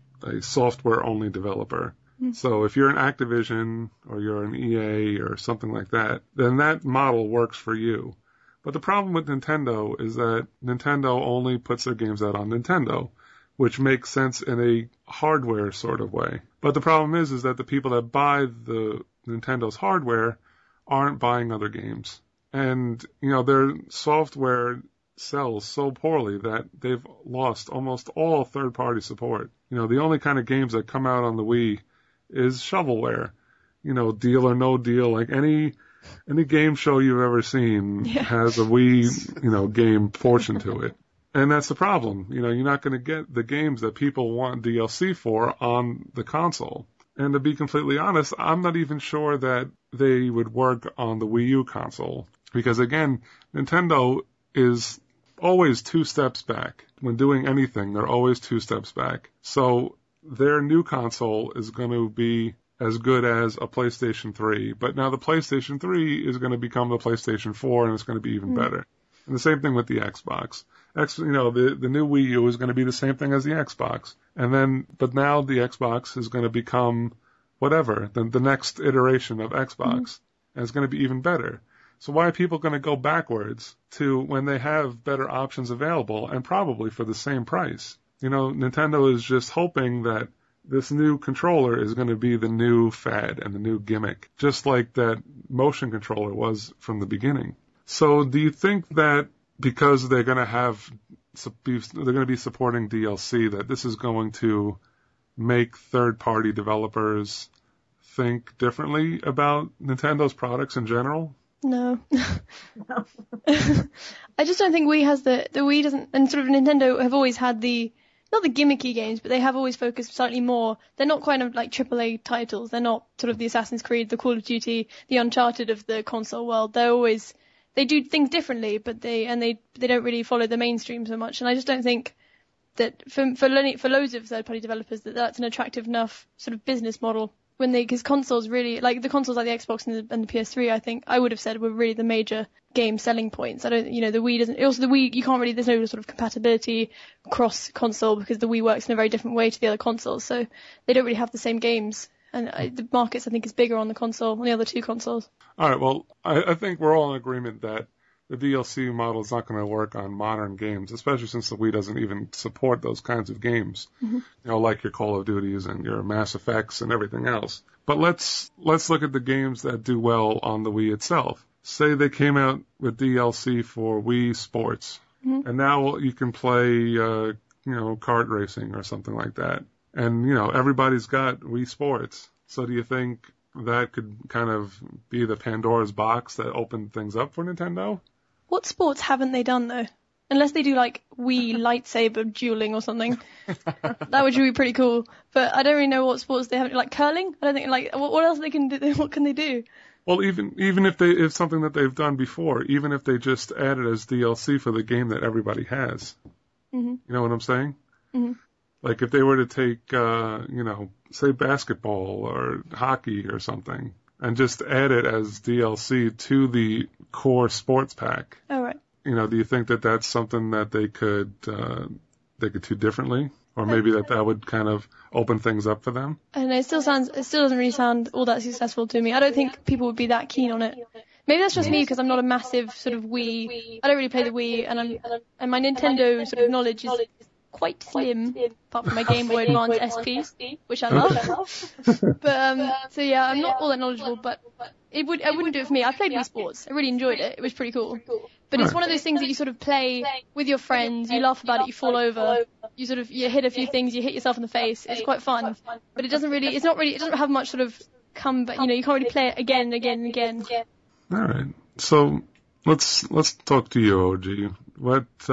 a software-only developer. Mm. So if you're an Activision or you're an E A or something like that, then that model works for you. But the problem with Nintendo is that Nintendo only puts their games out on Nintendo, which makes sense in a hardware sort of way. But the problem is, is that the people that buy the Nintendo's hardware aren't buying other games. And, you know, their software sells so poorly that they've lost almost all third-party support. You know, the only kind of games that come out on the Wii is shovelware. You know, Deal or No Deal, like any any game show you've ever seen yeah. has a Wii, you know, game portion to it. And that's the problem. You know, you're not going to get the games that people want D L C for on the console. And to be completely honest, I'm not even sure that they would work on the Wii U console. Because again, Nintendo is always two steps back. When doing anything, they're always two steps back. So their new console is going to be as good as a PlayStation three. But now the PlayStation three is going to become the PlayStation four, and it's going to be even mm. better. And the same thing with the Xbox. X, you know, the, the new Wii U is going to be the same thing as the Xbox. And then, but now the Xbox is going to become whatever, the, the next iteration of Xbox. Mm. And it's going to be even better. So why are people going to go backwards to when they have better options available and probably for the same price? You know, Nintendo is just hoping that this new controller is going to be the new fad and the new gimmick, just like that motion controller was from the beginning. So do you think that because they're going to have, they're going to be supporting D L C, that this is going to make third-party developers think differently about Nintendo's products in general? No. no. I just don't think Wii has the, the Wii doesn't, and sort of Nintendo have always had the, not the gimmicky games, but they have always focused slightly more. They're not kind of like triple A titles. They're not sort of the Assassin's Creed, the Call of Duty, the Uncharted of the console world. They're always, they do things differently, but they, and they, they don't really follow the mainstream so much. And I just don't think that for, for, for loads of third party developers that that's an attractive enough sort of business model. When they, because consoles really, like the consoles like the Xbox and the, and the P S three, I think I would have said were really the major game selling points. I don't, you know, the Wii doesn't, also the Wii, you can't really, there's no sort of compatibility cross console because the Wii works in a very different way to the other consoles. So they don't really have the same games. And I, the markets, I think, is bigger on the console, on the other two consoles. All right. Well, I, I think we're all in agreement that the D L C model is not going to work on modern games, especially since the Wii doesn't even support those kinds of games, mm-hmm. you know, like your Call of Duties and your Mass Effects and everything else. But let's let's look at the games that do well on the Wii itself. Say they came out with D L C for Wii Sports, mm-hmm. and now you can play, uh, you know, kart racing or something like that. And, you know, everybody's got Wii Sports. So do you think that could kind of be the Pandora's box that opened things up for Nintendo? What sports haven't they done, though? Unless they do, like, Wii lightsaber dueling or something. That would be pretty cool. But I don't really know what sports they haven't, like curling? I don't think, like, what, what else they can do? What can they do? Well, even even if they if something that they've done before, even if they just add it as D L C for the game that everybody has. Mm-hmm. You know what I'm saying? Mm-hmm. Like, if they were to take, uh, you know, say basketball or hockey or something, and just add it as D L C to the core sports pack. Oh, right. You know, do you think that that's something that they could uh, they could do differently, or maybe that that would kind of open things up for them? I don't know. It still sounds. It still doesn't really sound all that successful to me. I don't think people would be that keen on it. Maybe that's just me because I'm not a massive sort of Wii. I don't really play the Wii, and I'm and my Nintendo sort of knowledge is quite slim, apart from my Game Boy Advance S P, which I love. But um, so yeah, I'm not all that knowledgeable, but it would I wouldn't do it for me. I played Wii Sports. I really enjoyed it. It was pretty cool. But it's one of those things that you sort of play with your friends. You laugh about it. You fall over. You sort of you hit a few things. You hit yourself in the face. It's quite fun. But it doesn't really. It's not really. It doesn't have much sort of come. But you know, you can't really play it again and again and again. All right. So let's let's talk to you, O G. What uh,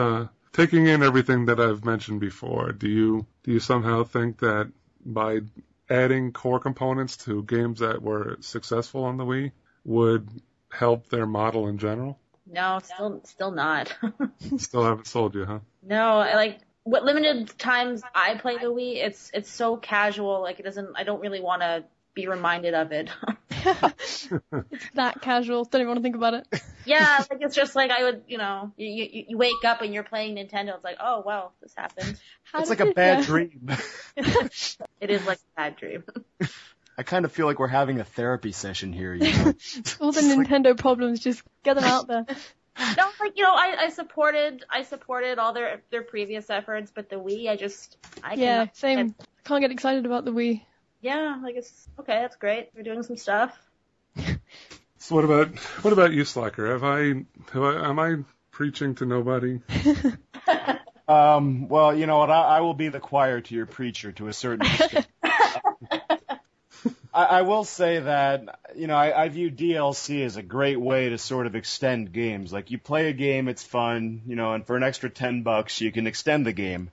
taking in everything that I've mentioned before, do you do you somehow think that by adding core components to games that were successful on the Wii would help their model in general? No, still, still not. Still haven't sold you, huh? No, I like what limited times I play the Wii. It's it's so casual. Like it doesn't. I don't really want to be reminded of it. It's that casual. Don't even want to think about it. Yeah, like it's just like I would, you know, you you, you wake up and you're playing Nintendo. It's like, oh wow, this happened. How It's did like a it bad go? dream. It is like a bad dream. I kind of feel like we're having a therapy session here. You know? All the Nintendo problems, just get them out there. No, like you know, I, I supported I supported all their their previous efforts, but the Wii, I just I Yeah, cannot- same. Can't get excited about the Wii. Yeah, like it's okay. That's great. We're doing some stuff. So what about what about you, Slacker? Have I, have I am I preaching to nobody? Um, well, you know what? I, I will be the choir to your preacher to a certain extent. I, I will say that, you know, I, I view D L C as a great way to sort of extend games. Like, you play a game, it's fun, you know, and for an extra ten bucks, you can extend the game.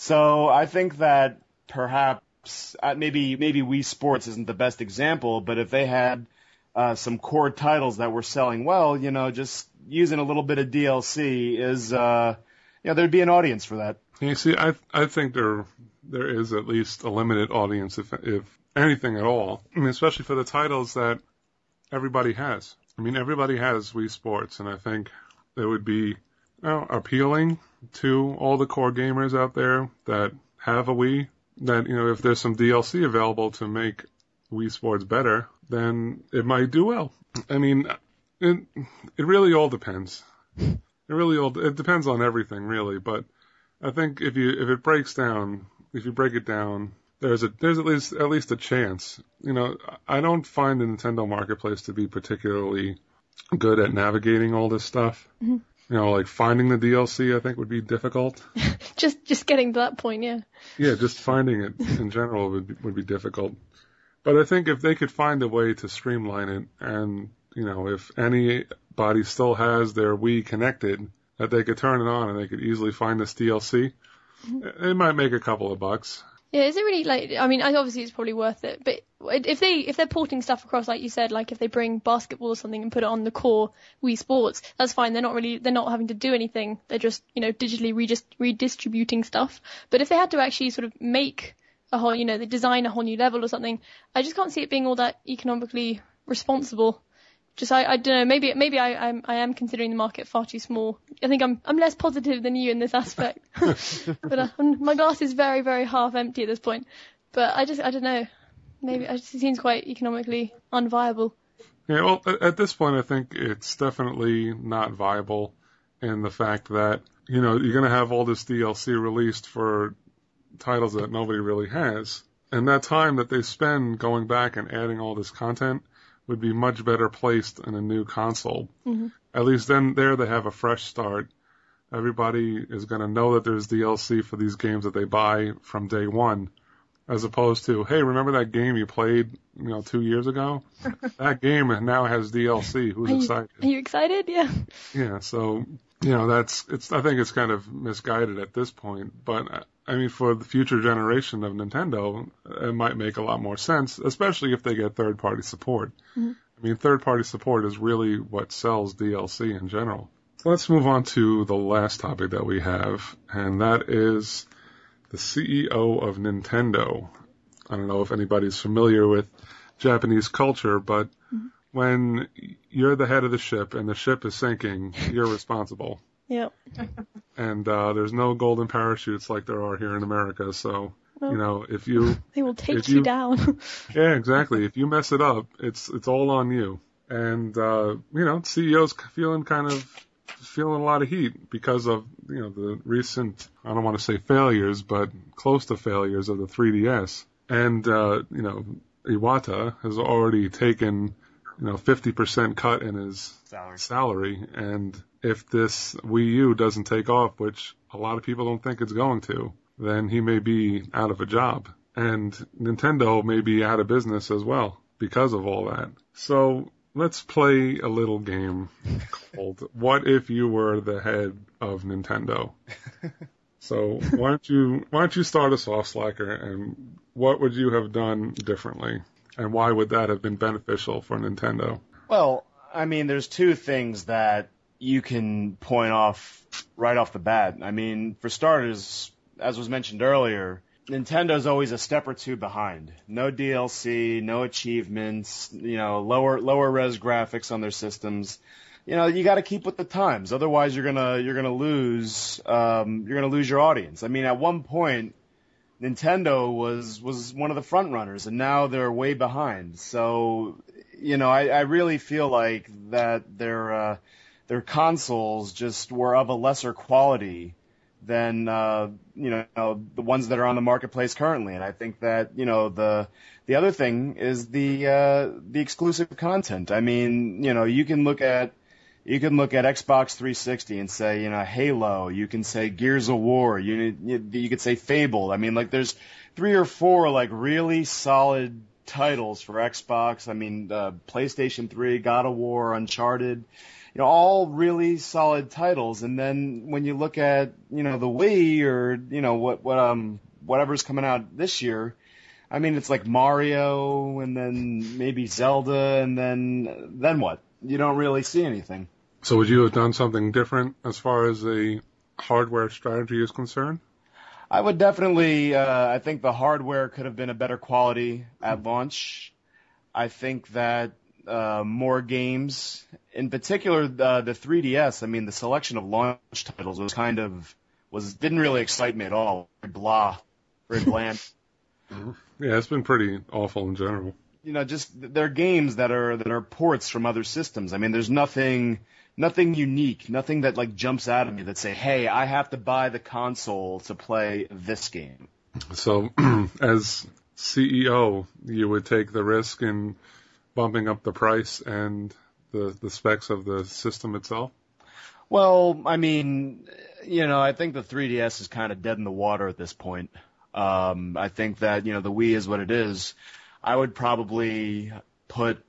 So I think that perhaps, uh, maybe, maybe Wii Sports isn't the best example, but if they had uh, some core titles that were selling well, you know, just using a little bit of D L C is, uh, you know, there'd be an audience for that. You see, I I think there there is at least a limited audience, if if anything at all. I mean, especially for the titles that everybody has. I mean, everybody has Wii Sports, and I think it would be, you know, appealing to all the core gamers out there that have a Wii. That, you know, if there's some D L C available to make Wii Sports better, then it might do well. I mean, it it really all depends. It really all it depends on everything, really. But I think if you if it breaks down, if you break it down, there's a there's at least at least a chance. You know, I don't find the Nintendo marketplace to be particularly good at navigating all this stuff. Mm-hmm. You know, like finding the D L C, I think would be difficult. just just getting to that point, yeah. Yeah, just finding it in general would be, would be difficult. But I think if they could find a way to streamline it, and you know, if anybody still has their Wii connected, that they could turn it on and they could easily find this D L C, mm-hmm. It might make a couple of bucks. Yeah, is it really like? I mean, obviously it's probably worth it, but if they if they're porting stuff across, like you said, like if they bring basketball or something and put it on the core Wii Sports, that's fine. They're not really they're not having to do anything. They're just, you know, digitally redist- redistributing stuff. But if they had to actually sort of make a whole, you know, they design a whole new level or something, I just can't see it being all that economically responsible. Just I, I don't know, maybe maybe I I'm, I am considering the market far too small. I think I'm I'm less positive than you in this aspect. But uh, my glass is very very half empty at this point. But I just I don't know, maybe it just seems quite economically unviable. Yeah, well, at, at this point I think it's definitely not viable in the fact that, you know, you're going to have all this D L C released for titles that nobody really has, and that time that they spend going back and adding all this content would be much better placed in a new console. Mm-hmm. At least then there they have a fresh start. Everybody is going to know that there's D L C for these games that they buy from day one, as opposed to, hey, remember that game you played, you know, two years ago? That game now has D L C. Who's are you, excited? Are you excited? Yeah. Yeah. So, you know, that's it's. I think it's kind of misguided at this point, but I mean, for the future generation of Nintendo, it might make a lot more sense, especially if they get third-party support. Mm-hmm. I mean, third-party support is really what sells D L C in general. So let's move on to the last topic that we have, and that is the C E O of Nintendo. I don't know if anybody's familiar with Japanese culture, but mm-hmm. when you're the head of the ship and the ship is sinking, you're responsible. Yep. And uh, there's no golden parachutes like there are here in America. So, well, you know, if you... They will take you, you down. Yeah, exactly. If you mess it up, it's it's all on you. And, uh, you know, C E O's feeling kind of, feeling a lot of heat because of, you know, the recent, I don't want to say failures, but close to failures of the three D S. And, uh, you know, Iwata has already taken, you know, fifty percent cut in his salary. salary. And if this Wii U doesn't take off, which a lot of people don't think it's going to, then he may be out of a job. And Nintendo may be out of business as well because of all that. So let's play a little game called What If You Were the Head of Nintendo? So why don't you why don't you start us off, Slacker, and what would you have done differently? And why would that have been beneficial for Nintendo? Well, I mean, there's two things that you can point off right off the bat. I mean, for starters, as was mentioned earlier, Nintendo's always a step or two behind. No D L C, no achievements, you know, lower lower res graphics on their systems. You know, you got to keep with the times. Otherwise, you're gonna you're gonna lose um, you're gonna lose your audience. I mean, at one point, Nintendo was was one of the front runners, and now they're way behind. So, you know, I, I really feel like that their uh, their consoles just were of a lesser quality than uh, you know the ones that are on the marketplace currently. And I think that you know the the other thing is the uh, the exclusive content. I mean, you know, you can look at you can look at Xbox three sixty and say, you know, Halo. You can say Gears of War. You you, you could say Fable. I mean, like there's three or four like really solid titles for Xbox. I mean, uh, PlayStation three, God of War, Uncharted. You know, all really solid titles. And then when you look at, you know, the Wii or, you know, what, what, um, whatever's coming out this year, I mean, it's like Mario and then maybe Zelda and then, then what? You don't really see anything. So would you have done something different as far as the hardware strategy is concerned? I would definitely, uh, I think the hardware could have been a better quality at launch. I think that, Uh, more games, in particular uh, the three D S. I mean, the selection of launch titles was kind of was didn't really excite me at all. Very blah, very bland. Yeah, it's been pretty awful in general. You know, just they're games that are that are ports from other systems. I mean, there's nothing nothing unique, nothing that like jumps out at me that say, hey, I have to buy the console to play this game. So, as C E O, you would take the risk in bumping up the price and the the specs of the system itself? Well, I mean, you know, I think the three D S is kind of dead in the water at this point. Um, I think that, you know, the Wii is what it is. I would probably put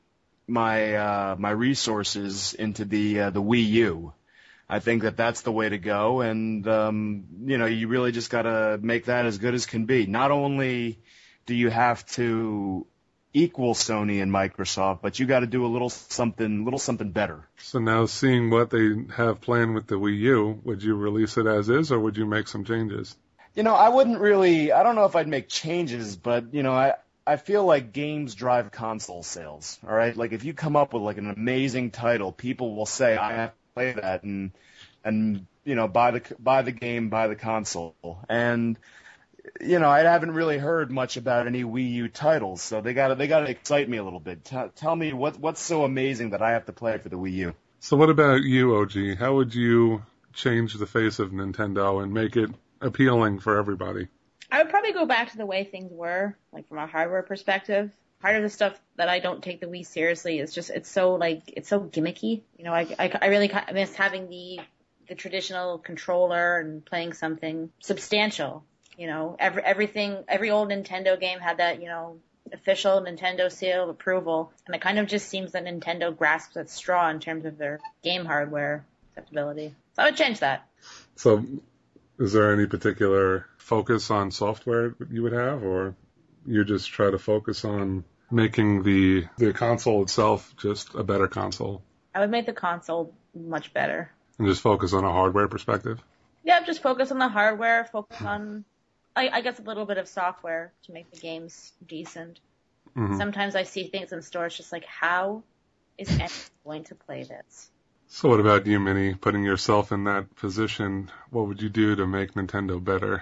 my uh, my resources into the uh, the Wii U. I think that that's the way to go, and um, you know, you really just got to make that as good as can be. Not only do you have to equal Sony and Microsoft, but you got to do a little something, little something better. So now, seeing what they have planned with the Wii U, would you release it as is, or would you make some changes? You know, I wouldn't really. I don't know if I'd make changes, but you know, I I feel like games drive console sales. All right, like if you come up with like an amazing title, people will say, I have to play that, and and you know, buy the buy the game, buy the console, and you know, I haven't really heard much about any Wii U titles, so they got to they got to excite me a little bit. T- tell me what what's so amazing that I have to play for the Wii U. So what about you, O G? How would you change the face of Nintendo and make it appealing for everybody? I would probably go back to the way things were, like from a hardware perspective. Part of the stuff that I don't take the Wii seriously is just it's so like it's so gimmicky. You know, I I, I really miss having the the traditional controller and playing something substantial. You know, every, everything, every old Nintendo game had that, you know, official Nintendo seal of approval. And it kind of just seems that Nintendo grasps at straw in terms of their game hardware acceptability. So I would change that. So is there any particular focus on software you would have, or you just try to focus on making the, the console itself just a better console? I would make the console much better. And just focus on a hardware perspective? Yeah, just focus on the hardware, focus on I, I guess a little bit of software to make the games decent. Mm-hmm. Sometimes I see things in stores just like, how is anyone going to play this? So what about you, Minnie? Putting yourself in that position, what would you do to make Nintendo better?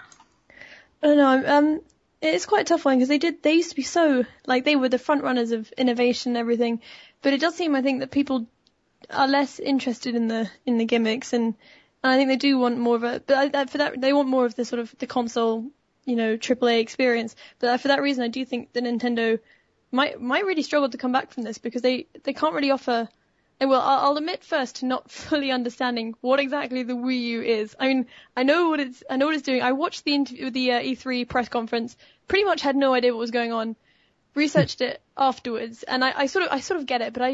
I don't know. Um, it's quite a tough one because they did. They used to be so like they were the front runners of innovation and everything. But it does seem, I think, that people are less interested in the in the gimmicks, and, and I think they do want more of a. But I, for that, they want more of the sort of the console, you know, triple A experience. But for that reason, I do think that Nintendo might might really struggle to come back from this because they, they can't really offer. Well, I'll, I'll admit first to not fully understanding what exactly the Wii U is. I mean, I know what it's I know what it's doing. I watched the interview, the uh, E three press conference. Pretty much had no idea what was going on. Researched it afterwards, and I, I sort of I sort of get it, but I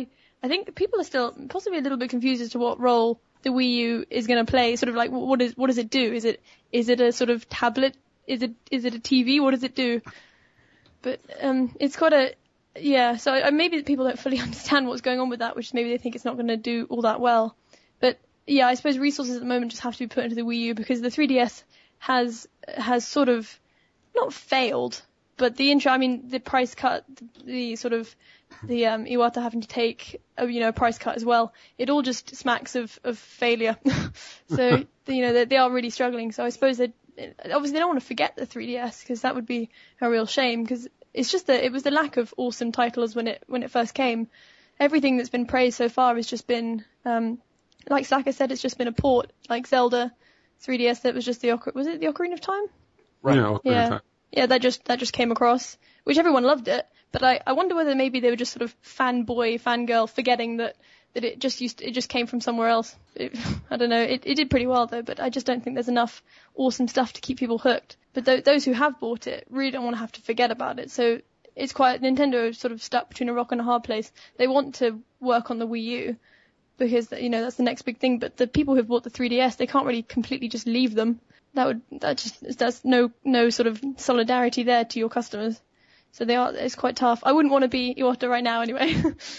I think people are still possibly a little bit confused as to what role the Wii U is going to play. Sort of like, what is what does it do? Is it is it a sort of tablet? Is it is it a T V? What does it do? But um, it's quite a yeah. So I, maybe people don't fully understand what's going on with that, which is maybe they think it's not going to do all that well. But yeah, I suppose resources at the moment just have to be put into the Wii U because the three D S has has sort of not failed, but the intro. I mean, the price cut, the sort of the um, Iwata having to take a, you know a price cut as well. It all just smacks of of failure. So you know they, they are really struggling. So I suppose they obviously they don't want to forget the three D S because that would be a real shame because it's just that it was the lack of awesome titles when it when it first came. Everything that's been praised so far has just been um, like Saka said, it's just been a port like Zelda three D S that was just the Ocar- was it the Ocarina of Time? Right. Yeah, yeah. Of Time. Yeah, that just that just came across, which everyone loved it. But I, I wonder whether maybe they were just sort of fanboy, fangirl, forgetting that, that it just used to, it just came from somewhere else. It, I don't know. It, it did pretty well though, but I just don't think there's enough awesome stuff to keep people hooked. But th- those who have bought it really don't want to have to forget about it. So it's quite Nintendo is sort of stuck between a rock and a hard place. They want to work on the Wii U because you know that's the next big thing. But the people who've bought the three D S, they can't really completely just leave them. That would that just that's no no sort of solidarity there to your customers. So they are, it's quite tough. I wouldn't want to be Iwata right now anyway.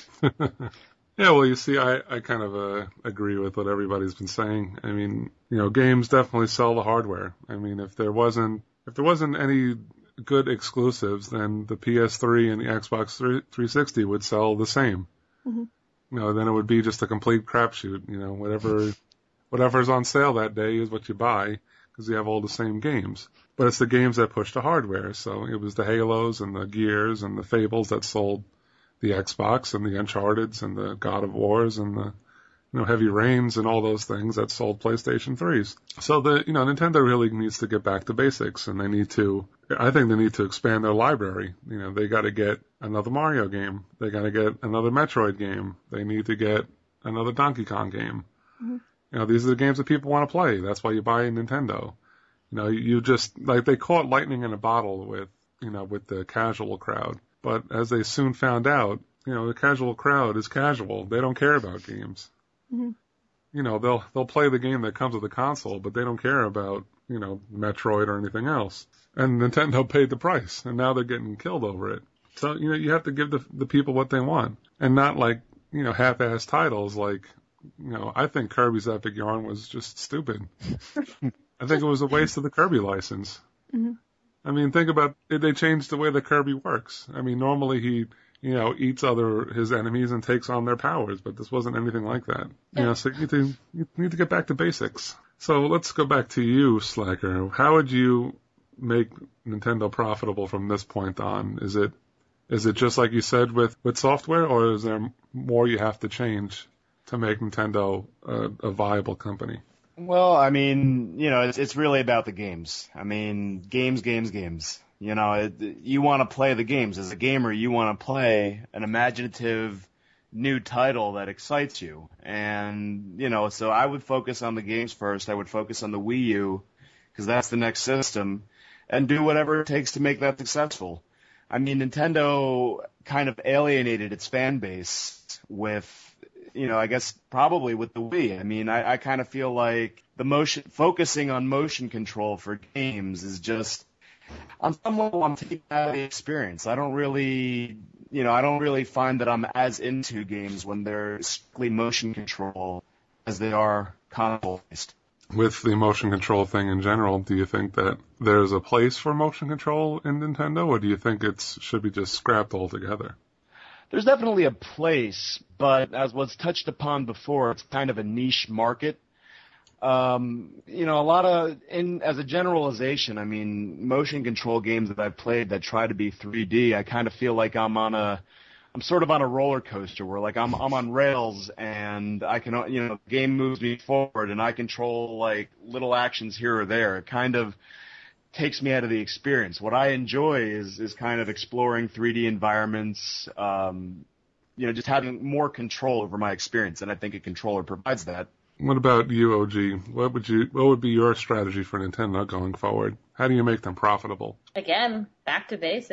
Yeah, well, you see, I, I kind of uh, agree with what everybody's been saying. I mean, you know, games definitely sell the hardware. I mean, if there wasn't if there wasn't any good exclusives, then the P S three and the Xbox three sixty would sell the same. Mm-hmm. You know, then it would be just a complete crapshoot. You know, whatever whatever's on sale that day is what you buy because you have all the same games. But it's the games that push the hardware. So it was the Halos and the Gears and the Fables that sold the Xbox and the Uncharted's and the God of Wars and the, you know, Heavy Rains and all those things that sold PlayStation threes. So the, you know, Nintendo really needs to get back to basics and they need to, I think they need to expand their library. You know, they got to get another Mario game. They got to get another Metroid game. They need to get another Donkey Kong game. Mm-hmm. You know, these are the games that people want to play. That's why you buy a Nintendo. You know, you just, like, they caught lightning in a bottle with, you know, with the casual crowd. But as they soon found out, you know, the casual crowd is casual. They don't care about games. Mm-hmm. You know, they'll, they'll play the game that comes with the console, but they don't care about, you know, Metroid or anything else. And Nintendo paid the price, and now they're getting killed over it. So, you know, you have to give the, the people what they want. And not like, you know, half-assed titles like, you know, I think Kirby's Epic Yarn was just stupid. I think it was a waste of the Kirby license. Mm-hmm. I mean, think about it. They changed the way that Kirby works. I mean, normally he, you know, eats other his enemies and takes on their powers, but this wasn't anything like that. Yeah. You know, so you need to you need to get back to basics. So let's go back to you, Slacker. How would you make Nintendo profitable from this point on? Is it is it just like you said with, with software, or is there more you have to change to make Nintendo a, a viable company? Well, I mean, you know, it's it's really about the games. I mean, games, games, games. You know, it, you want to play the games. As a gamer, you want to play an imaginative new title that excites you. And, you know, so I would focus on the games first. I would focus on the Wii U, because that's the next system, and do whatever it takes to make that successful. I mean, Nintendo kind of alienated its fan base with, you know, I guess probably with the Wii. I mean, I, I kind of feel like the motion, focusing on motion control for games is just, on some level, I'm taking out of the experience. I don't really, you know, I don't really find that I'm as into games when they're strictly motion control as they are console-based. With the motion control thing in general, do you think that there's a place for motion control in Nintendo, or do you think it should be just scrapped altogether? There's definitely a place, but as was touched upon before, it's kind of a niche market. Um, you know, a lot of, in as a generalization, I mean, motion control games that I've played that try to be three D, I kind of feel like I'm on a, I'm sort of on a roller coaster where like I'm I'm on rails and I can, you know, the game moves me forward and I control like little actions here or there. It kind of takes me out of the experience. What I enjoy is is kind of exploring three D environments, um, you know, just having more control over my experience, and I think a controller provides that. What about you, O G? What would you what would be your strategy for Nintendo going forward? How do you make them profitable? Again, back to basics.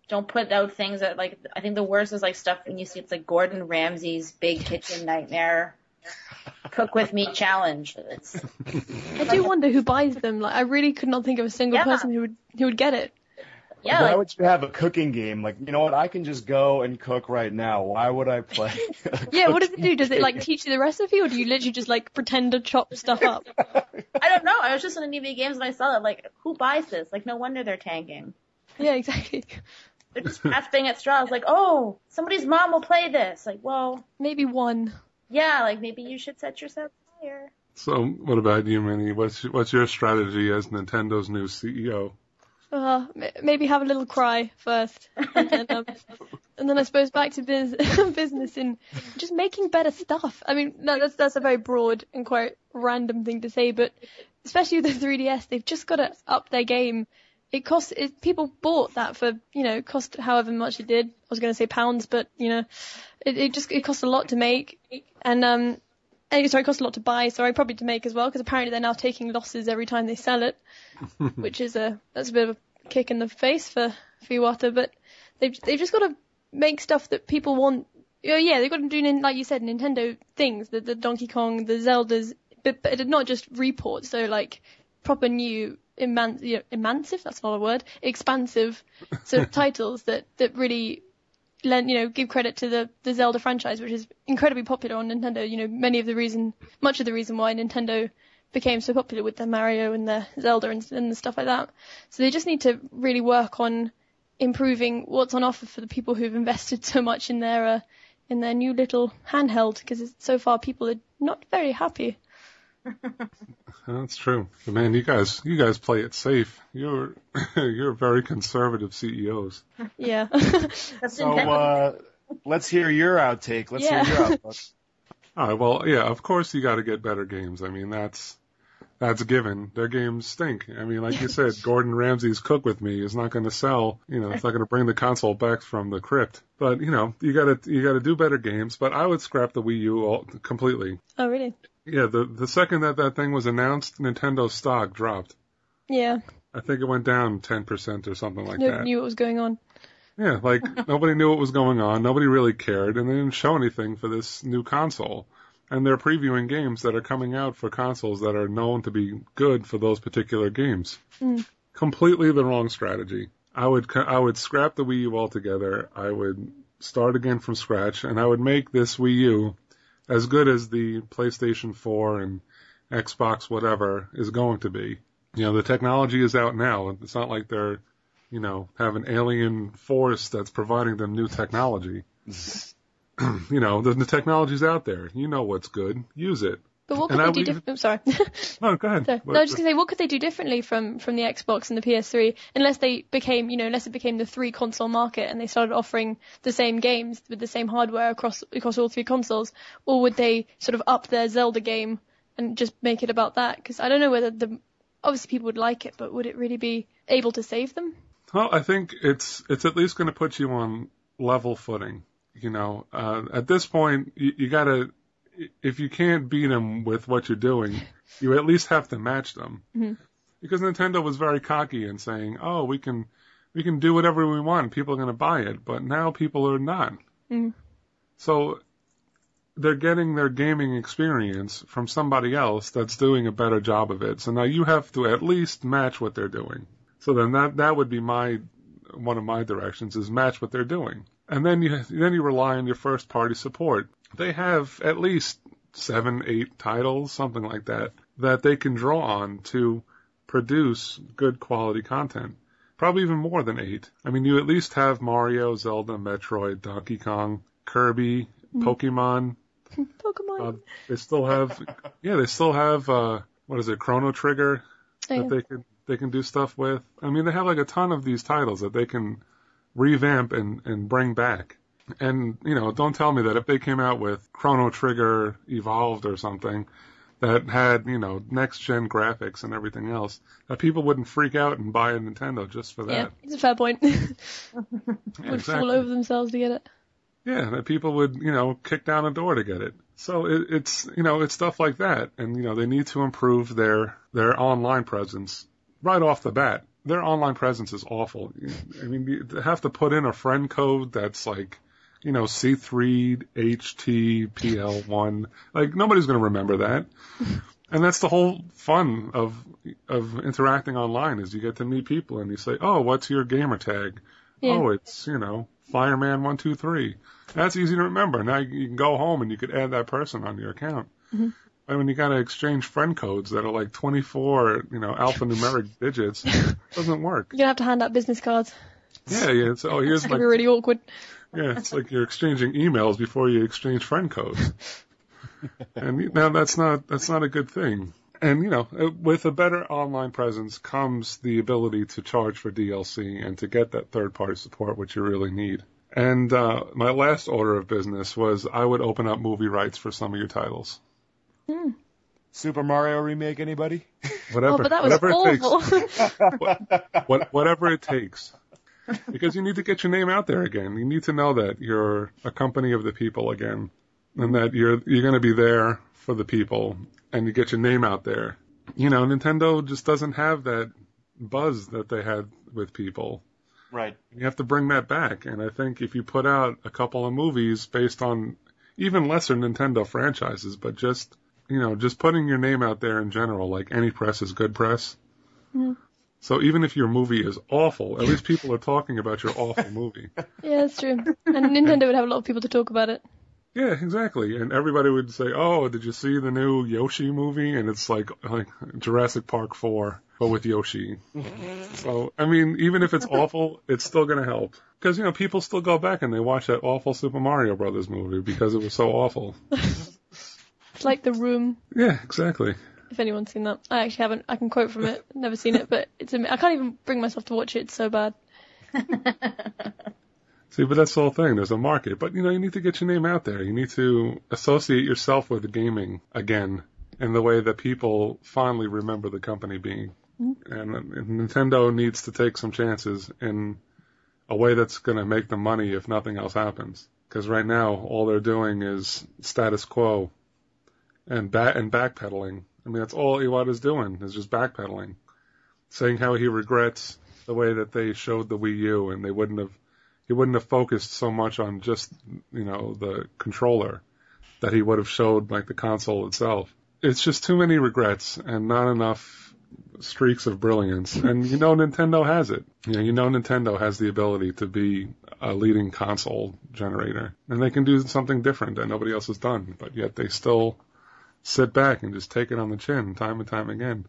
don't put out things that, like, I think the worst is, like, stuff when you see it's, like, Gordon Ramsay's Big Kitchen Nightmare Cook With Me Challenge. It's, I do wonder who buys them. Like, I really could not think of a single Yeah. person who would who would get it. yeah, Why like, would you have a cooking game? Like, you know what? I can just go and cook right now. Why would I play? a Yeah, what does it cooking do? Does it, like, game? teach you the recipe, or do you literally just, like, pretend to chop stuff up? I don't know. I was just in the N B A games and I saw that, like, who buys this? Like, no wonder they're tanking. Yeah, exactly. They're just grasping at straws, like, oh, somebody's mom will play this. Like, well, Maybe one. yeah, like, maybe you should set yourself higher. So, what about you, Minnie? What's what's your strategy as Nintendo's new C E O? Uh, m- maybe have a little cry first, and then, um, and then I suppose back to biz- business in just making better stuff. I mean, no, that's that's a very broad and quite random thing to say, but especially with the three D S, they've just got to up their game. It costs. It, people bought that for, you know, cost however much it did. I was going to say pounds, but you know, it, it just it costs a lot to make, and um, and, sorry, it costs a lot to buy. Sorry, probably to make as well, because apparently they're now taking losses every time they sell it, which is a that's a bit of a kick in the face for for Iwata. But they've they've just got to make stuff that people want. Oh, yeah, they've got to do, like you said, Nintendo things, the the Donkey Kong, the Zeldas, but but not just reports. So like proper new. Eman- you know, emansive, that's not a word, expansive sort of titles that, that really lend, you know, give credit to the, the Zelda franchise, which is incredibly popular on Nintendo. You know, many of the reason, much of the reason why Nintendo became so popular with their Mario and their Zelda and, and stuff like that. So they just need to really work on improving what's on offer for the people who've invested so much in their, uh, in their new little handheld, because so far people are not very happy. That's true. But man, you guys, you guys play it safe. You're, you're very conservative C E Os. Yeah. That's So, Nintendo. uh, let's hear your outtake. Let's Yeah. hear your outlook. All right. Well, yeah, of course you got to get better games. I mean, that's, that's a given. Their games stink. I mean, like you said, Gordon Ramsay's Cook With Me is not going to sell, you know, it's not going to bring the console back from the crypt. But, you know, you got to, you got to do better games. But I would scrap the Wii U all, completely. Oh, really? Yeah, the the second that that thing was announced, Nintendo stock dropped. Yeah. I think it went down ten percent or something like Nobody that. knew what was going on. Yeah, like nobody knew what was going on. Nobody really cared, and they didn't show anything for this new console. And they're previewing games that are coming out for consoles that are known to be good for those particular games. Mm. Completely the wrong strategy. I would I would scrap the Wii U altogether. I would start again from scratch, and I would make this Wii U as good as the PlayStation four and Xbox whatever is going to be. You know, the technology is out now. It's not like they're, you know, have an alien force that's providing them new technology. You know, the, the technology's out there. You know what's good. Use it. But what And could I they do would differently? I'm sorry. No, go ahead. Sorry. No, I was just going to say, what could they do differently from, from the Xbox and the P S three, unless they became, you know, unless it became the three console market and they started offering the same games with the same hardware across across all three consoles, or would they sort of up their Zelda game and just make it about that? Because I don't know whether the obviously people would like it, but would it really be able to save them? Well, I think it's it's at least going to put you on level footing. You know, uh, at this point, you, you got to. If you can't beat them with what you're doing, you at least have to match them. Mm-hmm. Because Nintendo was very cocky in saying, "Oh, we can, we can do whatever we want. People are going to buy it." But now people are not. Mm-hmm. So they're getting their gaming experience from somebody else that's doing a better job of it. So now you have to at least match what they're doing. So then that that would be my one of my directions is match what they're doing. And then you then you rely on your first party support. They have at least seven, eight titles, something like that, that they can draw on to produce good quality content. Probably even more than eight. I mean, you at least have Mario, Zelda, Metroid, Donkey Kong, Kirby, mm. Pokemon. Pokemon. Uh, they still have, yeah, they still have, uh, what is it, Chrono Trigger oh, that yeah. they can they can do stuff with. I mean, they have like a ton of these titles that they can revamp and, and bring back. And, you know, don't tell me that if they came out with Chrono Trigger Evolved or something that had, you know, next-gen graphics and everything else, that people wouldn't freak out and buy a Nintendo just for that. Yeah, it's a fair point. Yeah, would exactly. fall over themselves to get it. Yeah, that people would, you know, kick down a door to get it. So it, it's, you know, it's stuff like that. And, you know, they need to improve their, their online presence right off the bat. their online presence is awful. I mean, you have to put in a friend code that's like, you know, C three H T P L one. Like, nobody's going to remember that. And that's the whole fun of of interacting online is you get to meet people and you say, oh, what's your gamer tag? Yeah. Oh, it's, you know, Fireman one two three. That's easy to remember. Now you, you can go home and you could add that person on your account. Mm-hmm. I mean, you got to exchange friend codes that are like twenty-four, you know, alphanumeric digits. It doesn't work. You're going to have to hand out business cards. Yeah, yeah. It's, oh, here's it's my... It's going to be really awkward. Yeah, it's like you're exchanging emails before you exchange friend codes. And now that's not, that's not a good thing. And, you know, with a better online presence comes the ability to charge for D L C and to get that third-party support, which you really need. And uh, my last order of business was I would open up movie rights for some of your titles. Hmm. Super Mario remake, anybody? Whatever. Oh, but that was whatever awful. It takes. what, what, whatever it takes. Because you need to get your name out there again. You need to know that you're a company of the people again, and that you're you're going to be there for the people, and you get your name out there. You know, Nintendo just doesn't have that buzz that they had with people. Right. You have to bring that back, and I think if you put out a couple of movies based on even lesser Nintendo franchises, but just, you know, just putting your name out there in general, like any press is good press. Mm-hmm. So even if your movie is awful, at least people are talking about your awful movie. Yeah, that's true. And Nintendo would have a lot of people to talk about it. Yeah, exactly. And everybody would say, oh, did you see the new Yoshi movie? And it's like, like Jurassic Park four, but with Yoshi. So, I mean, even if it's awful, it's still going to help. Because, you know, people still go back and they watch that awful Super Mario Brothers movie because it was so awful. It's like The Room. Yeah, exactly. If anyone's seen that. I actually haven't. I can quote from it. Never seen it, but it's. I can't even bring myself to watch it. It's so bad. See, but that's the whole thing. There's a market. But, you know, you need to get your name out there. You need to associate yourself with gaming again in the way that people fondly remember the company being. Mm-hmm. And, and Nintendo needs to take some chances in a way that's going to make them money if nothing else happens. Because right now, all they're doing is status quo and, ba- and backpedaling. I mean, that's all Iwata's doing, is just backpedaling. Saying how he regrets the way that they showed the Wii U and they wouldn't have, he wouldn't have focused so much on just, you know, the controller that he would have showed, like, the console itself. It's just too many regrets and not enough streaks of brilliance. And you know Nintendo has it. You know, you know Nintendo has the ability to be a leading console generator. And they can do something different that nobody else has done, but yet they still sit back and just take it on the chin time and time again.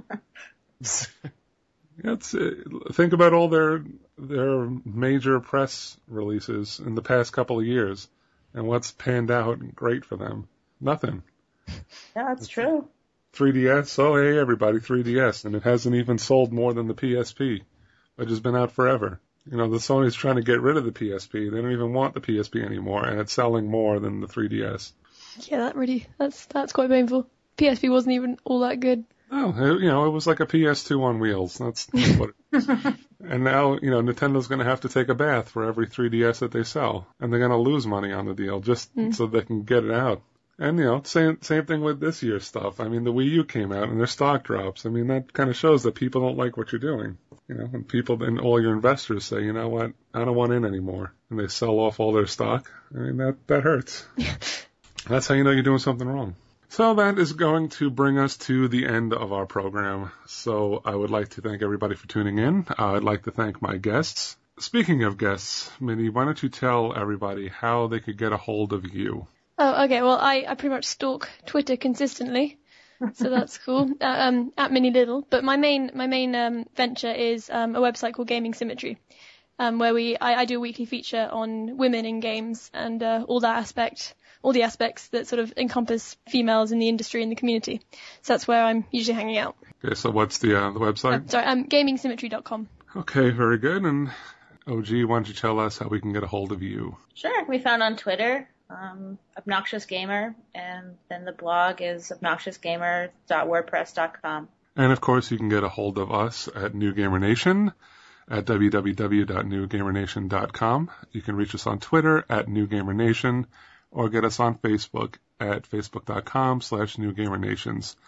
It's, uh, think about all their their major press releases in the past couple of years and what's panned out great for them. Nothing. Yeah, that's true. three D S, oh hey everybody, three D S, and it hasn't even sold more than the P S P, which has been out forever. You know, the Sony's trying to get rid of the P S P. They don't even want the P S P anymore, and it's selling more than the three D S. Yeah, that really, that's that's quite painful. P S P wasn't even all that good. Oh, it, you know, it was like a P S two on wheels. That's, that's what it is. And now, you know, Nintendo's going to have to take a bath for every three D S that they sell. And they're going to lose money on the deal just mm. so they can get it out. And, you know, same same thing with this year's stuff. I mean, the Wii U came out and their stock drops. I mean, that kind of shows that people don't like what you're doing. You know, and people and all your investors say, you know what, I don't want in anymore. And they sell off all their stock. I mean, that, that hurts. That's how you know you're doing something wrong. So that is going to bring us to the end of our program. So I would like to thank everybody for tuning in. Uh, I'd like to thank my guests. Speaking of guests, Minnie, why don't you tell everybody how they could get a hold of you? Oh, okay. Well, I, I pretty much stalk Twitter consistently, so that's cool. Uh, um, at Minnie Little. But my main my main um, venture is um, a website called Gaming Symmetry, um, where we I, I do a weekly feature on women in games and uh, all that aspect. all the aspects that sort of encompass females in the industry and the community. So that's where I'm usually hanging out. Okay, so what's the uh, the website? Oh, sorry, um, gaming symmetry dot com. Okay, very good. And O G, why don't you tell us how we can get a hold of you? Sure. We found on Twitter, um, Obnoxious Gamer, and then the blog is obnoxious gamer dot wordpress dot com. And of course, you can get a hold of us at New Gamer Nation at w w w dot new gamer nation dot com. You can reach us on Twitter at New Gamer Nation, or get us on Facebook at facebook dot com slash New Gamer Nations.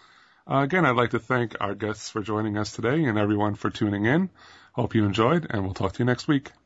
Uh, again, I'd like to thank our guests for joining us today and everyone for tuning in. Hope you enjoyed, and we'll talk to you next week.